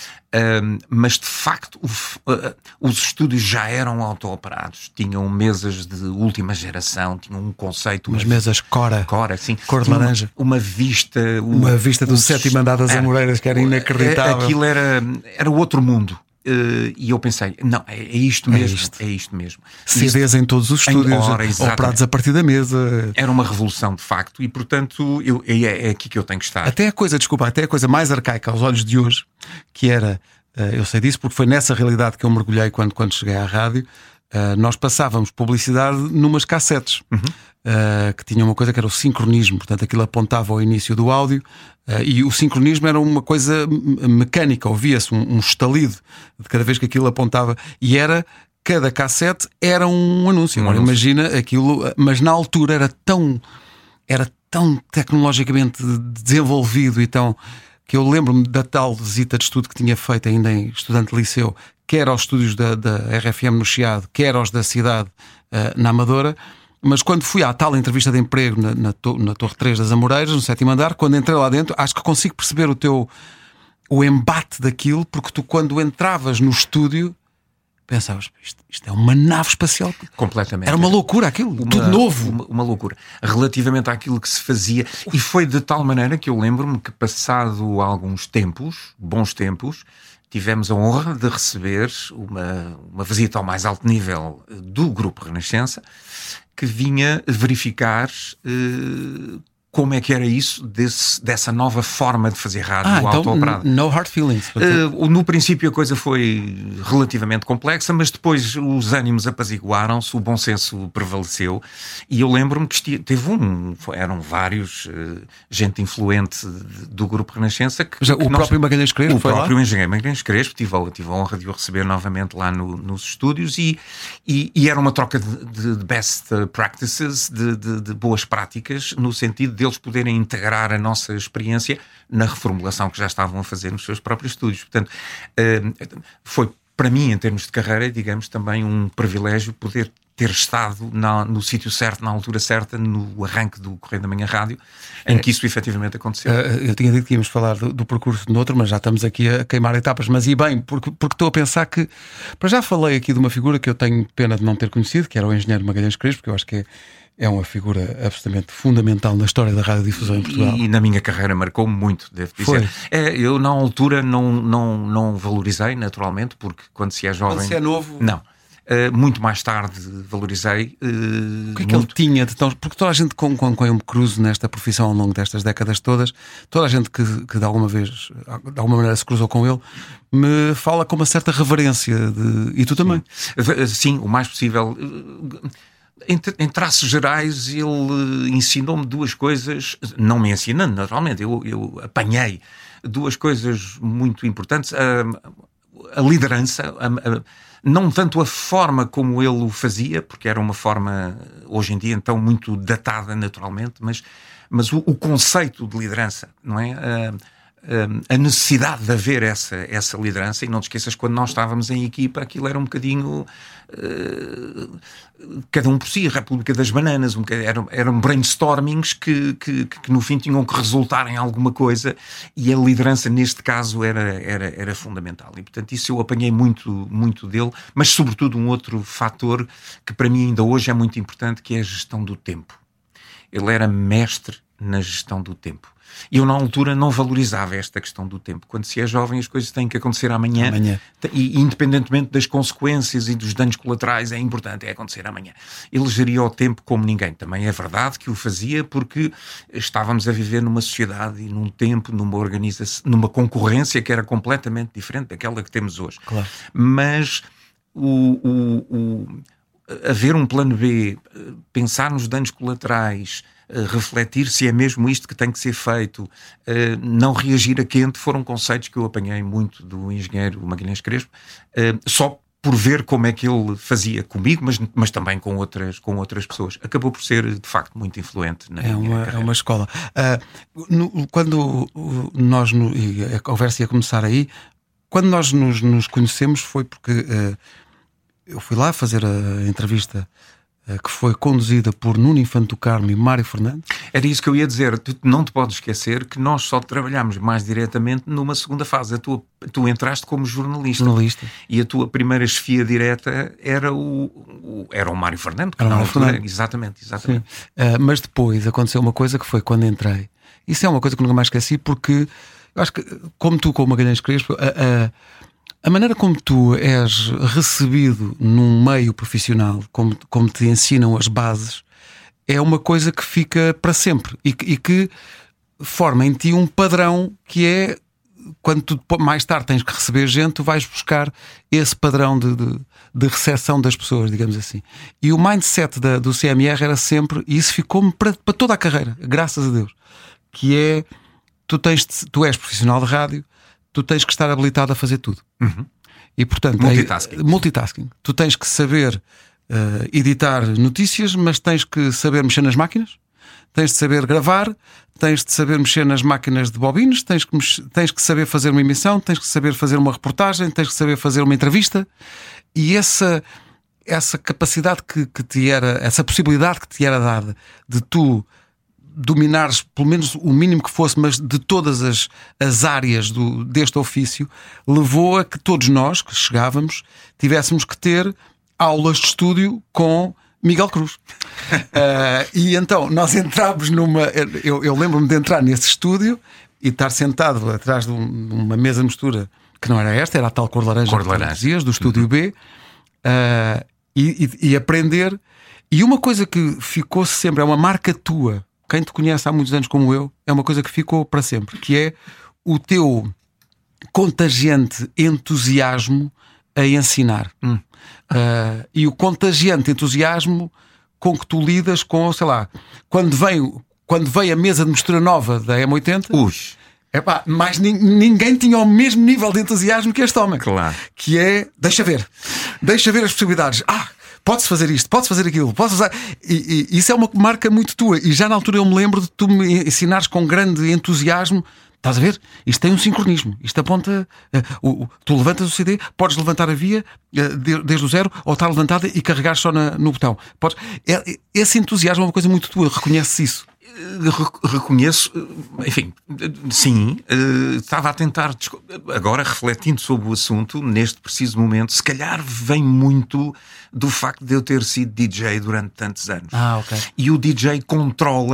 Mas de facto os estúdios já eram auto-operados, tinham mesas de última geração, tinham um conceito, umas mesas Cora, sim, cor de laranja, uma vista do 7º andar das Amoreiras, que era inacreditável. Aquilo era outro mundo. E eu pensei, não, é isto mesmo. CDs em todos os estúdios, operados a partir da mesa. Era uma revolução de facto. E portanto é aqui que eu tenho que estar. Até a coisa mais arcaica aos olhos de hoje, que era, eu sei disso porque foi nessa realidade que eu mergulhei quando cheguei à rádio. Nós passávamos publicidade numas cassetes, que tinha uma coisa que era o sincronismo. Portanto, aquilo apontava ao início do áudio, e o sincronismo era uma coisa mecânica, ouvia-se um estalido de cada vez que aquilo apontava, e cada cassete era um anúncio. Agora imagina aquilo, mas na altura era tão tecnologicamente desenvolvido e tão... que eu lembro-me da tal visita de estudo que tinha feito ainda em estudante de liceu, quer aos estúdios da RFM no Chiado, quer aos da cidade na Amadora. Mas quando fui à tal entrevista de emprego na Torre 3 das Amoreiras, no 7º andar, quando entrei lá dentro, acho que consigo perceber o embate daquilo, porque tu, quando entravas no estúdio, pensavas, isto é uma nave espacial. Completamente. Era uma loucura aquilo, tudo novo. Uma loucura. Relativamente àquilo que se fazia. E foi de tal maneira que eu lembro-me que, passado alguns bons tempos, tivemos a honra de receber uma visita ao mais alto nível do Grupo Renascença, que vinha verificar como é que era isso dessa nova forma de fazer rádio auto-operado. No hard feelings. No princípio a coisa foi relativamente complexa, mas depois os ânimos apaziguaram-se, o bom senso prevaleceu, e eu lembro-me que eram vários, gente influente do Grupo Renascença. Próprio Magalhães Crespo foi lá? O próprio engenheiro Magalhães Crespo, tive a honra de o receber novamente lá nos estúdios, e era uma troca de best practices, de boas práticas, no sentido deles poderem integrar a nossa experiência na reformulação que já estavam a fazer nos seus próprios estúdios. Portanto, foi para mim, em termos de carreira, digamos, também um privilégio poder ter estado no sítio certo, na altura certa, no arranque do Correio da Manhã Rádio, em que isso efetivamente aconteceu. Eu tinha dito que íamos falar do percurso de outro, mas já estamos aqui a queimar etapas. Mas e bem, porque estou a pensar que... Para já falei aqui de uma figura que eu tenho pena de não ter conhecido, que era o engenheiro Magalhães Crespo, porque eu acho que é uma figura absolutamente fundamental na história da radiodifusão em Portugal. E na minha carreira marcou-me muito, devo dizer. Eu na altura não valorizei, naturalmente, porque quando se é jovem... Quando se é novo... Não. Muito mais tarde valorizei. O que é que ele tinha de tão... Porque toda a gente com eu me cruzo nesta profissão ao longo destas décadas todas, toda a gente que de alguma maneira se cruzou com ele, me fala com uma certa reverência e tu também. Sim, o mais possível. Em traços gerais, ele ensinou-me duas coisas, não me ensinando naturalmente, eu apanhei duas coisas muito importantes. A liderança, não tanto a forma como ele o fazia, porque era uma forma, hoje em dia, então, muito datada naturalmente, mas o conceito de liderança, não é? A necessidade de haver essa liderança. E não te esqueças, quando nós estávamos em equipa, aquilo era um bocadinho cada um por si, a República das Bananas, eram brainstormings que no fim tinham que resultar em alguma coisa, e a liderança neste caso era fundamental. E portanto isso eu apanhei muito dele, mas sobretudo um outro fator que para mim ainda hoje é muito importante, que é a gestão do tempo. Ele era mestre na gestão do tempo. E eu, na altura, não valorizava esta questão do tempo. Quando se é jovem, as coisas têm que acontecer amanhã. E independentemente das consequências e dos danos colaterais, é importante, acontecer amanhã. Ele geria o tempo como ninguém. Também é verdade que o fazia porque estávamos a viver numa sociedade e num tempo, numa organização, numa concorrência que era completamente diferente daquela que temos hoje. Claro. Mas haver um plano B, pensar nos danos colaterais, refletir se é mesmo isto que tem que ser feito, não reagir a quente, foram conceitos que eu apanhei muito do engenheiro Magalhães Crespo, só por ver como é que ele fazia comigo, mas também com outras pessoas. Acabou por ser, de facto, muito influente na minha carreira. É uma escola. Quando nós, e a conversa ia começar aí, quando nós nos conhecemos foi porque eu fui lá fazer a entrevista que foi conduzida por Nuno Infante do Carmo e Mário Fernandes. Era isso que eu ia dizer. Tu não te podes esquecer que nós só trabalhámos mais diretamente numa segunda fase. Tu entraste como jornalista. E a tua primeira chefia direta era o Mário Fernandes. Exatamente. Mas depois aconteceu uma coisa que foi quando entrei. Isso é uma coisa que nunca mais esqueci, porque eu acho que, como tu com o Magalhães Crespo, a maneira como tu és recebido num meio profissional, como te ensinam as bases, é uma coisa que fica para sempre e que forma em ti um padrão que é, quando tu mais tarde tens que receber gente, tu vais buscar esse padrão de recepção das pessoas, digamos assim. E o mindset do CMR era sempre, e isso ficou-me para toda a carreira, graças a Deus, que é, tu és profissional de rádio, tu tens que estar habilitado a fazer tudo. Uhum. E portanto, multitasking. Tu tens que saber editar notícias, mas tens que saber mexer nas máquinas, tens de saber gravar, tens de saber mexer nas máquinas de bobinas, tens que saber fazer uma emissão, tens que saber fazer uma reportagem, tens que saber fazer uma entrevista. E essa capacidade que te era, essa possibilidade que te era dada de tu dominares pelo menos o mínimo que fosse, mas de todas as áreas deste ofício, levou a que todos nós que chegávamos tivéssemos que ter aulas de estúdio com Miguel Cruz. E então nós entrámos eu lembro-me de entrar nesse estúdio e estar sentado atrás de uma mesa de mistura que não era esta, era a tal cor de laranja que tu dizias, do estúdio B, e aprender. E uma coisa que ficou sempre, é uma marca tua. Quem te conhece há muitos anos como eu, é uma coisa que ficou para sempre, que é o teu contagiante entusiasmo a ensinar. E o contagiante entusiasmo com que tu lidas com, sei lá, quando veio a mesa de mistura nova da M80, mas ninguém tinha o mesmo nível de entusiasmo que este homem. Claro. Que é, deixa ver as possibilidades. Pode-se fazer isto, pode-se fazer aquilo, pode-se fazer... E isso é uma marca muito tua. E já na altura eu me lembro de tu me ensinares com grande entusiasmo. Estás a ver? Isto tem um sincronismo. Isto aponta... tu levantas o CD, podes levantar a via desde o zero, ou está levantada e carregar só no botão. Esse entusiasmo é uma coisa muito tua. Reconheces isso? Reconheço, enfim, sim, estava a tentar, agora refletindo sobre o assunto, neste preciso momento, se calhar vem muito do facto de eu ter sido DJ durante tantos anos. Ok. E o DJ controla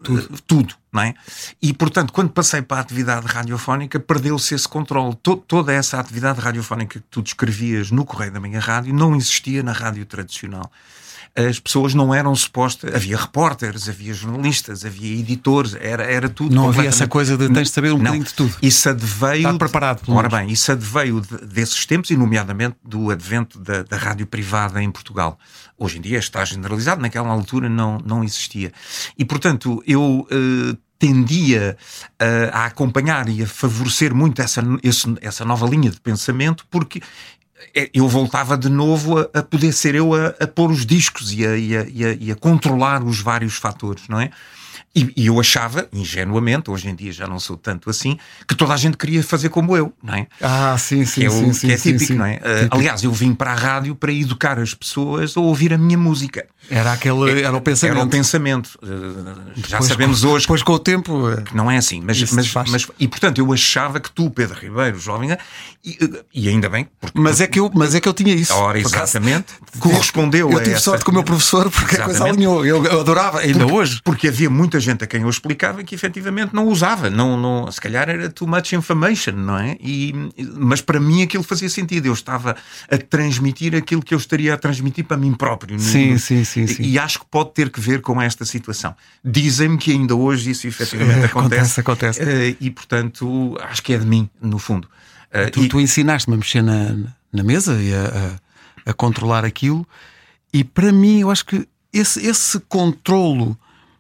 tudo, não é? E, portanto, quando passei para a atividade radiofónica, perdeu-se esse controle. Toda essa atividade radiofónica que tu descrevias no Correio da Manhã Rádio não existia na rádio tradicional. As pessoas não eram supostas... Havia repórteres, havia jornalistas, havia editores, era tudo... Não havia essa coisa de tens de saber um bocadinho de tudo. Isso adveio... Estar preparado. Ora bem, isso adveio desses tempos e, nomeadamente, do advento da rádio privada em Portugal. Hoje em dia está generalizado, naquela altura não existia. E, portanto, eu... tendia a acompanhar e a favorecer muito essa nova linha de pensamento, porque eu voltava de novo a poder ser eu a pôr os discos e a controlar os vários fatores, não é? E eu achava, ingenuamente, hoje em dia já não sou tanto assim, que toda a gente queria fazer como eu, não é? Sim, que é típico, não é? Típico. Aliás, eu vim para a rádio para educar as pessoas a ouvir a minha música. Era o pensamento. Era o pensamento. Já sabemos hoje depois com o tempo que não é assim. Mas, e portanto, eu achava que tu, Pedro Ribeiro, jovem, e ainda bem. Mas é que eu tinha isso. Ora, exatamente. Correspondeu a essa. Eu tive sorte com o meu professor porque a coisa alinhou. Eu adorava, ainda hoje. Porque havia muita gente a quem eu explicava que efetivamente não usava. Não, se calhar era too much information, não é? Mas para mim aquilo fazia sentido. Eu estava a transmitir aquilo que eu estaria a transmitir para mim próprio. Sim. E acho que pode ter que ver com esta situação. Dizem-me que ainda hoje isso efetivamente acontece. E portanto acho que é de mim, no fundo. Tu ensinaste-me a mexer na mesa e a controlar aquilo, e para mim eu acho que esse controlo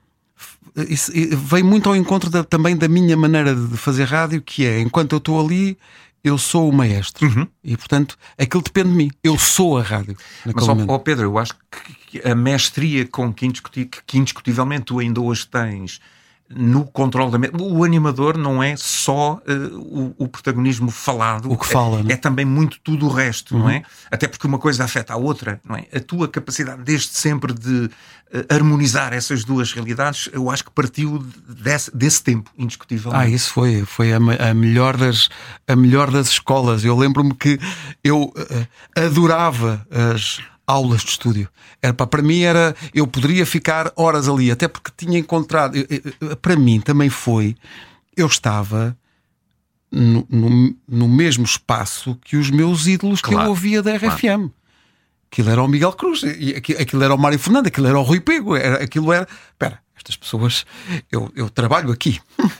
vem muito ao encontro também da minha maneira de fazer rádio, que é, enquanto eu estou ali, eu sou o maestro. E portanto aquilo depende de mim. Eu sou a rádio. Mas, Pedro, eu acho que a mestria que indiscutivelmente tu ainda hoje tens no controle da mesa. O animador não é só o protagonismo falado. O que fala, é também muito tudo o resto, não é? Até porque uma coisa afeta a outra, não é? A tua capacidade desde sempre de harmonizar essas duas realidades, eu acho que partiu desse tempo, indiscutivelmente. Isso foi a melhor das escolas. Eu lembro-me que eu adorava as aulas de estúdio. Para mim eu poderia ficar horas ali, até porque tinha encontrado, para mim também foi, eu estava no mesmo espaço que os meus ídolos, claro, que eu ouvia da RFM. Claro. Aquilo era o Miguel Cruz, aquilo era o Mário Fernando, aquilo era o Rui Pego, estas pessoas, eu trabalho aqui.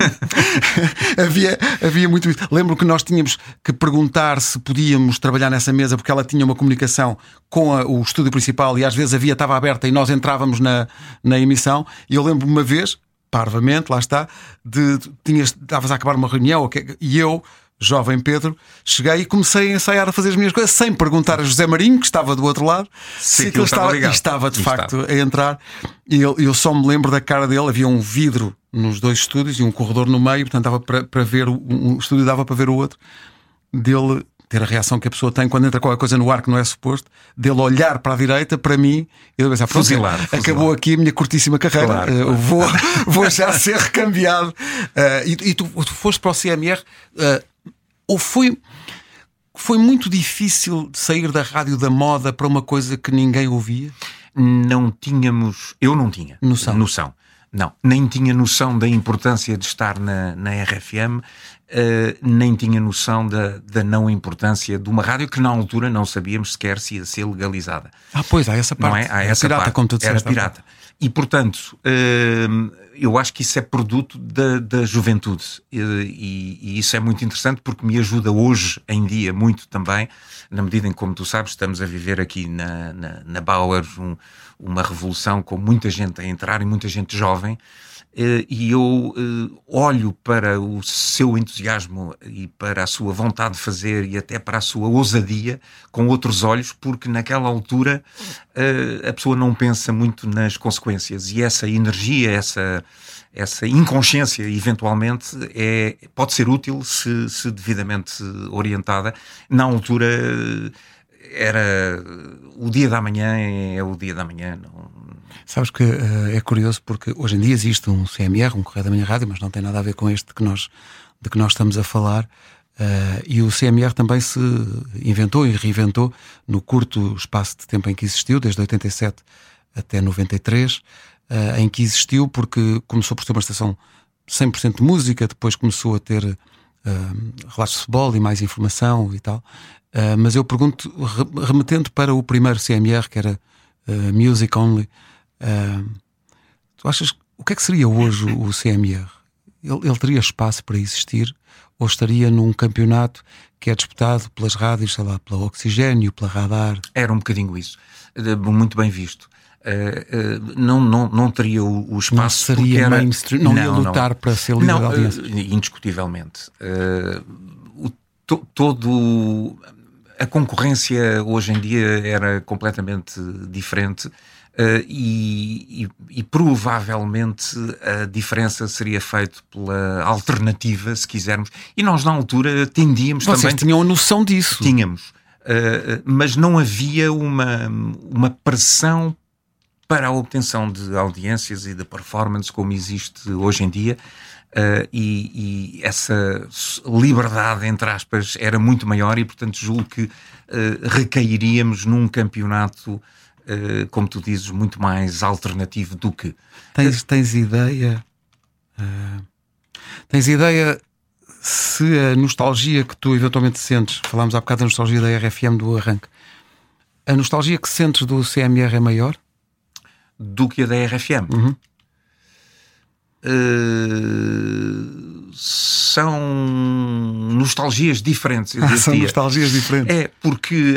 havia muito isso. Lembro que nós tínhamos que perguntar se podíamos trabalhar nessa mesa, porque ela tinha uma comunicação com o estúdio principal e às vezes estava aberta e nós entrávamos na emissão. E eu lembro-me uma vez, parvamente, lá está, estavas a acabar uma reunião e eu, jovem Pedro, cheguei e comecei a ensaiar a fazer as minhas coisas sem perguntar a José Marinho, que estava do outro lado, se aquilo estava de facto a entrar. E eu só me lembro da cara dele. Havia um vidro nos dois estúdios e um corredor no meio, portanto dava para ver um estúdio, dava para ver o outro, dele ter a reação que a pessoa tem quando entra qualquer coisa no ar que não é suposto, dele olhar para a direita, para mim, e eu pensar, fuzilar. Acabou aqui a minha curtíssima carreira, claro. Vou já ser recambiado. E tu foste para o CMR, ou foi muito difícil sair da rádio da moda para uma coisa que ninguém ouvia? Eu não tinha noção. Não, nem tinha noção da importância de estar na RFM, nem tinha noção da não importância de uma rádio que na altura não sabíamos sequer se ia ser legalizada. Pois, há essa parte. Não é? Há essa pirata, parte. Como tu disseste. Era pirata. E, portanto, eu acho que isso é produto da juventude. E isso é muito interessante porque me ajuda hoje em dia muito também, na medida em que, como tu sabes, estamos a viver aqui na Bauer uma revolução com muita gente a entrar e muita gente jovem. E eu olho para o seu entusiasmo e para a sua vontade de fazer e até para a sua ousadia com outros olhos, porque naquela altura a pessoa não pensa muito nas consequências, e essa energia, essa inconsciência eventualmente pode ser útil se devidamente orientada. Na altura era o dia da manhã, é o dia da manhã. Sabes que é curioso porque hoje em dia existe um CMR, um Correio da Manhã Rádio, mas não tem nada a ver com este de que nós estamos a falar, e o CMR também se inventou e reinventou no curto espaço de tempo em que existiu, desde 87 até 93, em que existiu, porque começou por ser uma estação 100% de música, depois começou a ter relatos de futebol e mais informação e tal. Mas eu pergunto, remetendo para o primeiro CMR, que era Music Only, tu achas, o que é que seria hoje o CMR? Ele teria espaço para existir, ou estaria num campeonato que é disputado pelas rádios, sei lá, pela Oxigênio, pela Radar? Era um bocadinho isso, muito bem visto. Não teria o espaço. Não seria mainstream, não ia lutar para ser líder da audiência? Indiscutivelmente. A concorrência hoje em dia era completamente diferente. E provavelmente a diferença seria feita pela alternativa, se quisermos, e nós na altura tendíamos. Vocês também tinham a noção disso? Tínhamos, mas não havia uma pressão para a obtenção de audiências e de performance como existe hoje em dia, e essa liberdade, entre aspas, era muito maior, e portanto julgo que recairíamos num campeonato, como tu dizes, muito mais alternativo do que... Tens ideia se a nostalgia que tu eventualmente sentes, falámos há bocado da nostalgia da RFM do arranque, a nostalgia que sentes do CMR é maior? Do que a da RFM? Uhum. São nostalgias diferentes. São nostalgias diferentes. É, porque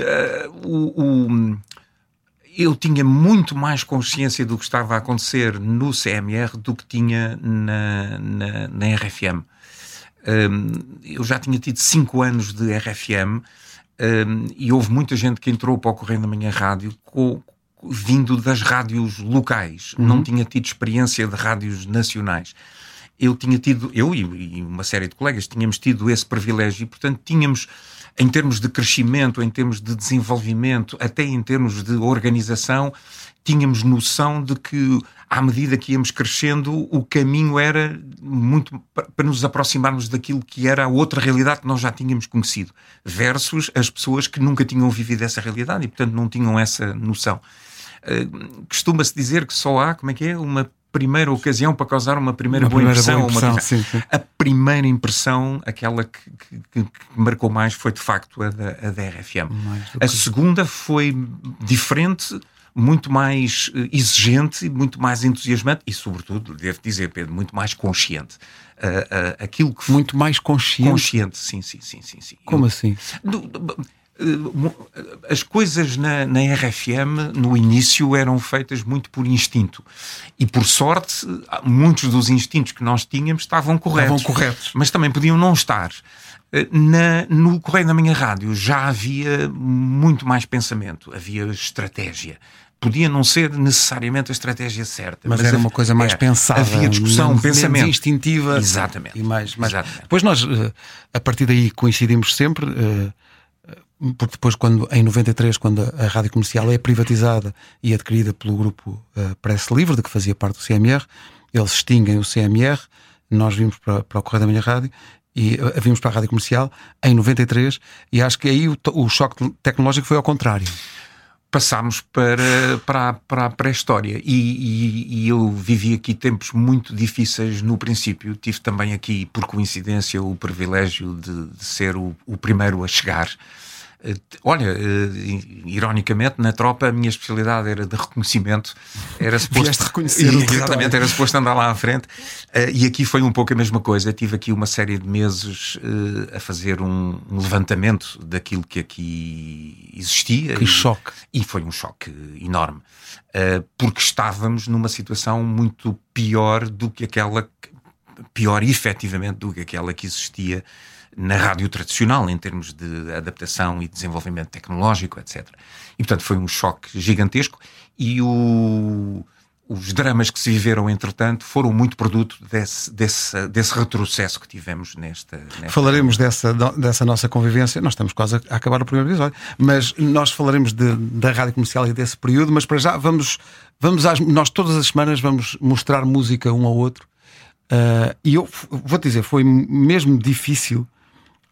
eu tinha muito mais consciência do que estava a acontecer no CMR do que tinha na RFM. Eu já tinha tido 5 anos de RFM, e houve muita gente que entrou para o Correio da Manhã Rádio vindo das rádios locais. Não tinha tido experiência de rádios nacionais. Eu e uma série de colegas tínhamos tido esse privilégio, e portanto tínhamos, em termos de crescimento, em termos de desenvolvimento, até em termos de organização, tínhamos noção de que, à medida que íamos crescendo, o caminho era muito para nos aproximarmos daquilo que era a outra realidade que nós já tínhamos conhecido, versus as pessoas que nunca tinham vivido essa realidade e, portanto, não tinham essa noção. Costuma-se dizer que só há, uma primeira ocasião para causar uma primeira boa impressão. Sim. A primeira impressão, aquela que marcou mais, foi de facto a da RFM. A segunda foi diferente, muito mais exigente, muito mais entusiasmante e, sobretudo, devo dizer, Pedro, muito mais consciente. Aquilo que muito mais consciente? Consciente, sim. Como assim? As coisas na RFM no início eram feitas muito por instinto, e por sorte muitos dos instintos que nós tínhamos estavam corretos, mas também podiam não estar. No Correio da Manhã Rádio já havia muito mais pensamento, havia estratégia. Podia não ser necessariamente a estratégia certa, mas era uma coisa mais pensada. Havia discussão, pensamento. Menos instintiva. Exatamente. E mais. Exatamente. Depois nós, a partir daí, coincidimos sempre, porque depois, em 93, quando a Rádio Comercial é privatizada e adquirida pelo grupo Press Livre, de que fazia parte do CMR, eles extinguem o CMR, nós vimos para o Correio da Manhã Rádio, e vimos para a Rádio Comercial em 93, e acho que aí o choque tecnológico foi ao contrário. Passámos para a pré-história, e eu vivi aqui tempos muito difíceis no princípio. Tive também aqui, por coincidência, o privilégio de ser o primeiro a chegar. Olha, ironicamente, na tropa a minha especialidade era de reconhecimento. Era suposto reconhecer exatamente, era suposto andar lá à frente, e aqui foi um pouco a mesma coisa. Tive aqui uma série de meses a fazer um levantamento daquilo que aqui existia. Que choque! E foi um choque enorme, porque estávamos numa situação muito pior do que aquela, efetivamente, do que aquela que existia na rádio tradicional, em termos de adaptação e desenvolvimento tecnológico, etc. E, portanto, foi um choque gigantesco, e os dramas que se viveram, entretanto, foram muito produto desse retrocesso que tivemos nesta... Falaremos dessa nossa convivência. Nós estamos quase a acabar o primeiro episódio, mas nós falaremos da Rádio Comercial e desse período, mas para já nós todas as semanas vamos mostrar música um ao outro, e eu vou-te dizer, foi mesmo difícil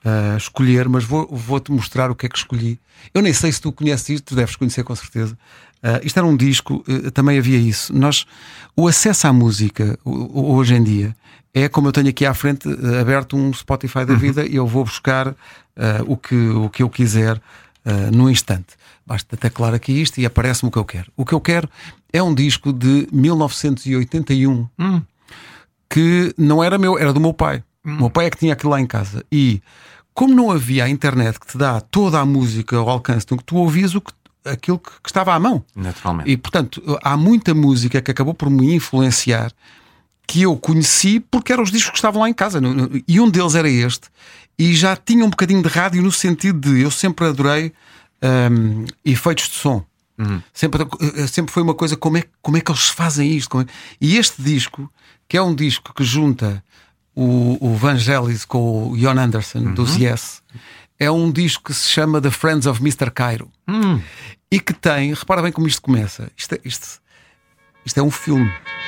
escolher, mas vou-te mostrar o que é que escolhi. Eu nem sei se tu conheces isto, tu deves conhecer com certeza. Isto era um disco, também havia isso. O acesso à música hoje em dia é como eu tenho aqui à frente aberto um Spotify da vida e eu vou buscar o que eu quiser num instante. Basta teclar aqui isto e aparece-me o que eu quero. O que eu quero é um disco de 1981 que não era meu, era do meu pai. O meu pai é que tinha aquilo lá em casa. E como não havia a internet que te dá toda a música ao alcance, então tu ouvias aquilo que estava à mão. Naturalmente. E portanto há muita música que acabou por me influenciar, que eu conheci porque eram os discos que estavam lá em casa. E um deles era este. E já tinha um bocadinho de rádio no sentido de eu sempre adorei efeitos de som. Sempre foi uma coisa, como é que eles fazem isto? E este disco, que é um disco que junta o Vangelis com o Jon Anderson dos Yes, é um disco que se chama The Friends of Mr. Cairo e que tem, repara bem como isto começa, isto é um filme.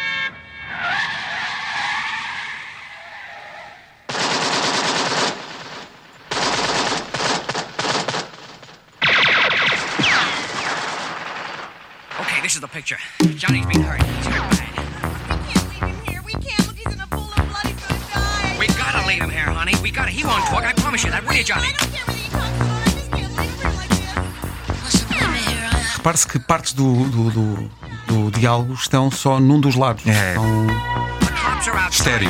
Okay, this is the picture. Johnny's been hurt. He's hurt bad. We gotta leave him here, honey. He won't talk, I promise you that. Will you, Johnny? Repare-se que partes do diálogo estão só num dos lados. Estéreo.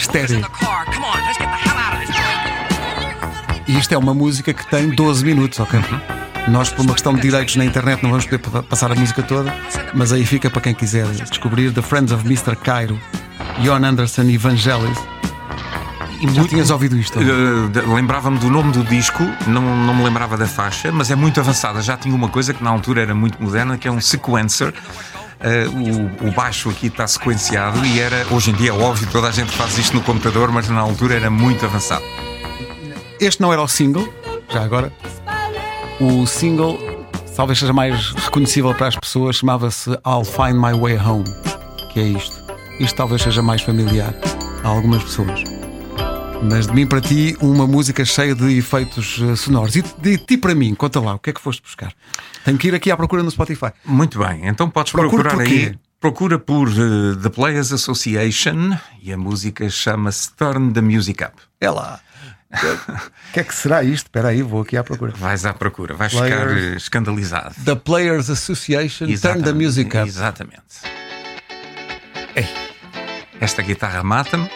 E isto é uma música que tem 12 minutos, ok? Nós, por uma questão de direitos na internet, não vamos poder passar a música toda, mas aí fica para quem quiser descobrir. The Friends of Mr. Cairo, Jon Anderson e Vangelis. Já tinhas ouvido isto? Lembrava-me do nome do disco, não me lembrava da faixa, mas é muito avançada. Já tinha uma coisa que na altura era muito moderna, que é um sequencer. O baixo aqui está sequenciado e hoje em dia é óbvio, toda a gente faz isto no computador, mas na altura era muito avançado. Este não era o single, já agora. O single, talvez seja mais reconhecível para as pessoas, chamava-se I'll Find My Way Home, que é isto. Isto talvez seja mais familiar a algumas pessoas. Mas de mim para ti, uma música cheia de efeitos sonoros. E de ti para mim, conta lá, o que é que foste buscar? Tenho que ir aqui à procura no Spotify. Muito bem, então podes procurar aí. Procura por The Players Association e a música chama-se Turn the Music Up. É lá. O que é que será isto? Espera aí, vou aqui à procura. Vais à procura, vais ficar escandalizado. The Players Association, Turn the Music Up. Exatamente. Ei, esta guitarra mata-me.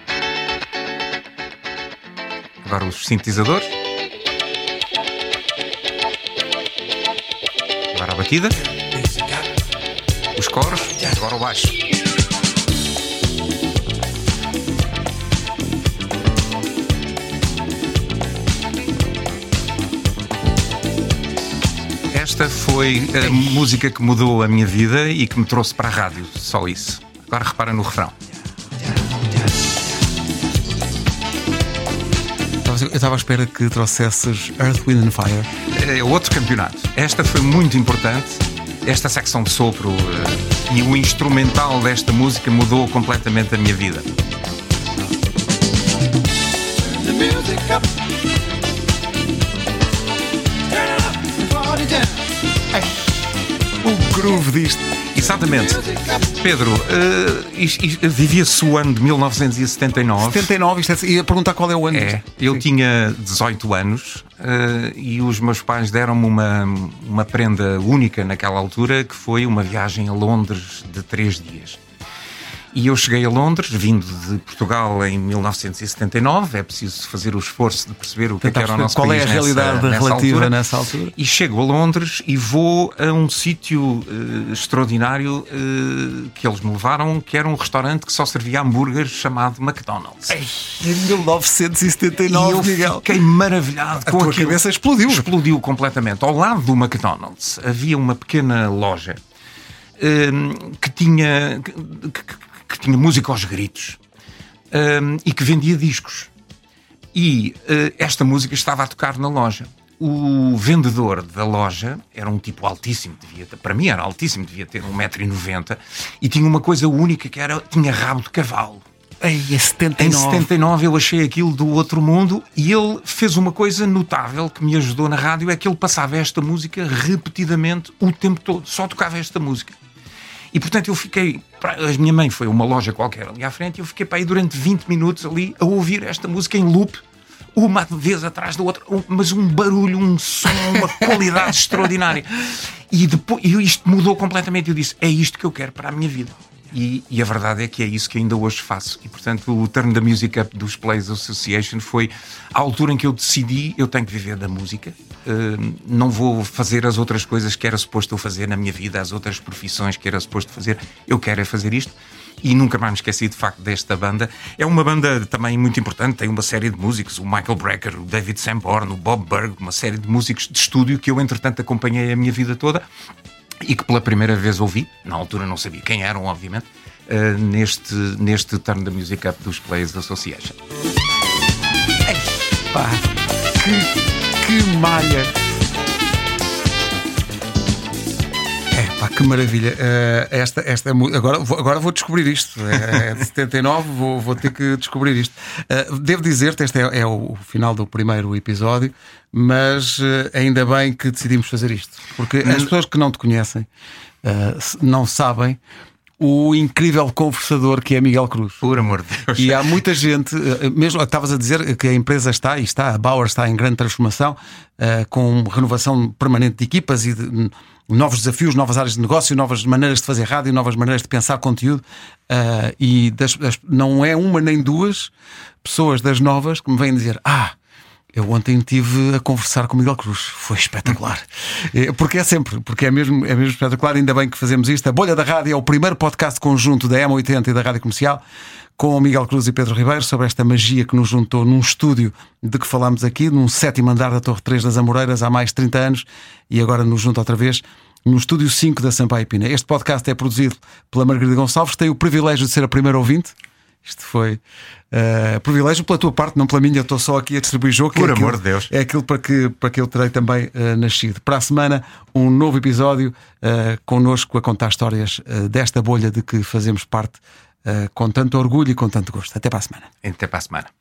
Agora os sintetizadores. Agora a batida. Os coros. Agora o baixo. Esta foi a música que mudou a minha vida e que me trouxe para a rádio. Só isso. Agora repara no refrão. Eu estava à espera que trouxesses Earth, Wind and Fire. É outro campeonato. Esta foi muito importante. Esta secção de sopro e o instrumental desta música mudou completamente a minha vida. O groove disto. Exatamente. Pedro, vivia-se o ano de 1979. 79, ia perguntar qual é o ano. Eu tinha 18 anos e os meus pais deram-me uma prenda única naquela altura, que foi uma viagem a Londres de 3 dias. E eu cheguei a Londres, vindo de Portugal em 1979. É preciso fazer o esforço de perceber o que era o nosso país. Qual é a realidade relativa nessa altura? E chego a Londres e vou a um sítio extraordinário que eles me levaram, que era um restaurante que só servia hambúrgueres, chamado McDonald's. Em 1979, e eu Miguel, fiquei maravilhado com aquilo. A cabeça explodiu. Explodiu completamente. Ao lado do McDonald's havia uma pequena loja que tinha música aos gritos e que vendia discos. E esta música estava a tocar na loja. O vendedor da loja era um tipo altíssimo, para mim era altíssimo, devia ter 1,90 m, e tinha uma coisa única, que tinha rabo de cavalo. Em 79. Em 79 eu achei aquilo do outro mundo, e ele fez uma coisa notável que me ajudou na rádio, é que ele passava esta música repetidamente o tempo todo, só tocava esta música. E portanto eu fiquei, a minha mãe foi a uma loja qualquer ali à frente, e eu fiquei para aí durante 20 minutos ali a ouvir esta música em loop, uma vez atrás da outra, mas um barulho, um som, uma qualidade extraordinária. E depois isto mudou completamente. Eu disse, é isto que eu quero para a minha vida. E a verdade é que é isso que ainda hoje faço. E portanto o Turn the Music Up dos Players Association foi a altura em que eu decidi, eu tenho que viver da música, não vou fazer as outras coisas que era suposto eu fazer na minha vida, as outras profissões que era suposto fazer, eu quero é fazer isto. E nunca mais me esqueci de facto desta banda. É uma banda também muito importante, tem uma série de músicos, o Michael Brecker, o David Sanborn, o Bob Berg, uma série de músicos de estúdio que eu entretanto acompanhei a minha vida toda e que pela primeira vez ouvi, na altura não sabia quem eram, obviamente, neste Turn the Music Up dos Players Association. Pá, que malha! Pá, que maravilha. Agora vou descobrir isto. É de 79, vou ter que descobrir isto. Devo dizer-te, este é o final do primeiro episódio, mas ainda bem que decidimos fazer isto, porque as pessoas que não te conhecem não sabem o incrível conversador que é Miguel Cruz. Por amor de Deus. E há muita gente, mesmo estavas a dizer que a empresa a Bauer está em grande transformação, com renovação permanente de equipas e de novos desafios, novas áreas de negócio, novas maneiras de fazer rádio, novas maneiras de pensar conteúdo, e não é uma nem duas pessoas das novas que me vêm dizer: eu ontem estive a conversar com o Miguel Cruz, foi espetacular. Porque é mesmo espetacular. Ainda bem que fazemos isto. A Bolha da Rádio é o primeiro podcast conjunto da M80 e da Rádio Comercial, com o Miguel Cruz e Pedro Ribeiro, sobre esta magia que nos juntou num estúdio de que falámos aqui, num 7º andar da Torre 3 das Amoreiras há mais de 30 anos, e agora nos junta outra vez no estúdio 5 da Sampaio Pina. Este podcast é produzido pela Margarida Gonçalves, tem o privilégio de ser a primeira ouvinte. Isto foi privilégio pela tua parte, não pela minha. Eu estou só aqui a distribuir jogo. Por amor de Deus. É aquilo para que eu terei também nascido. Para a semana, um novo episódio connosco a contar histórias desta bolha de que fazemos parte com tanto orgulho e com tanto gosto. Até para a semana. Até para a semana.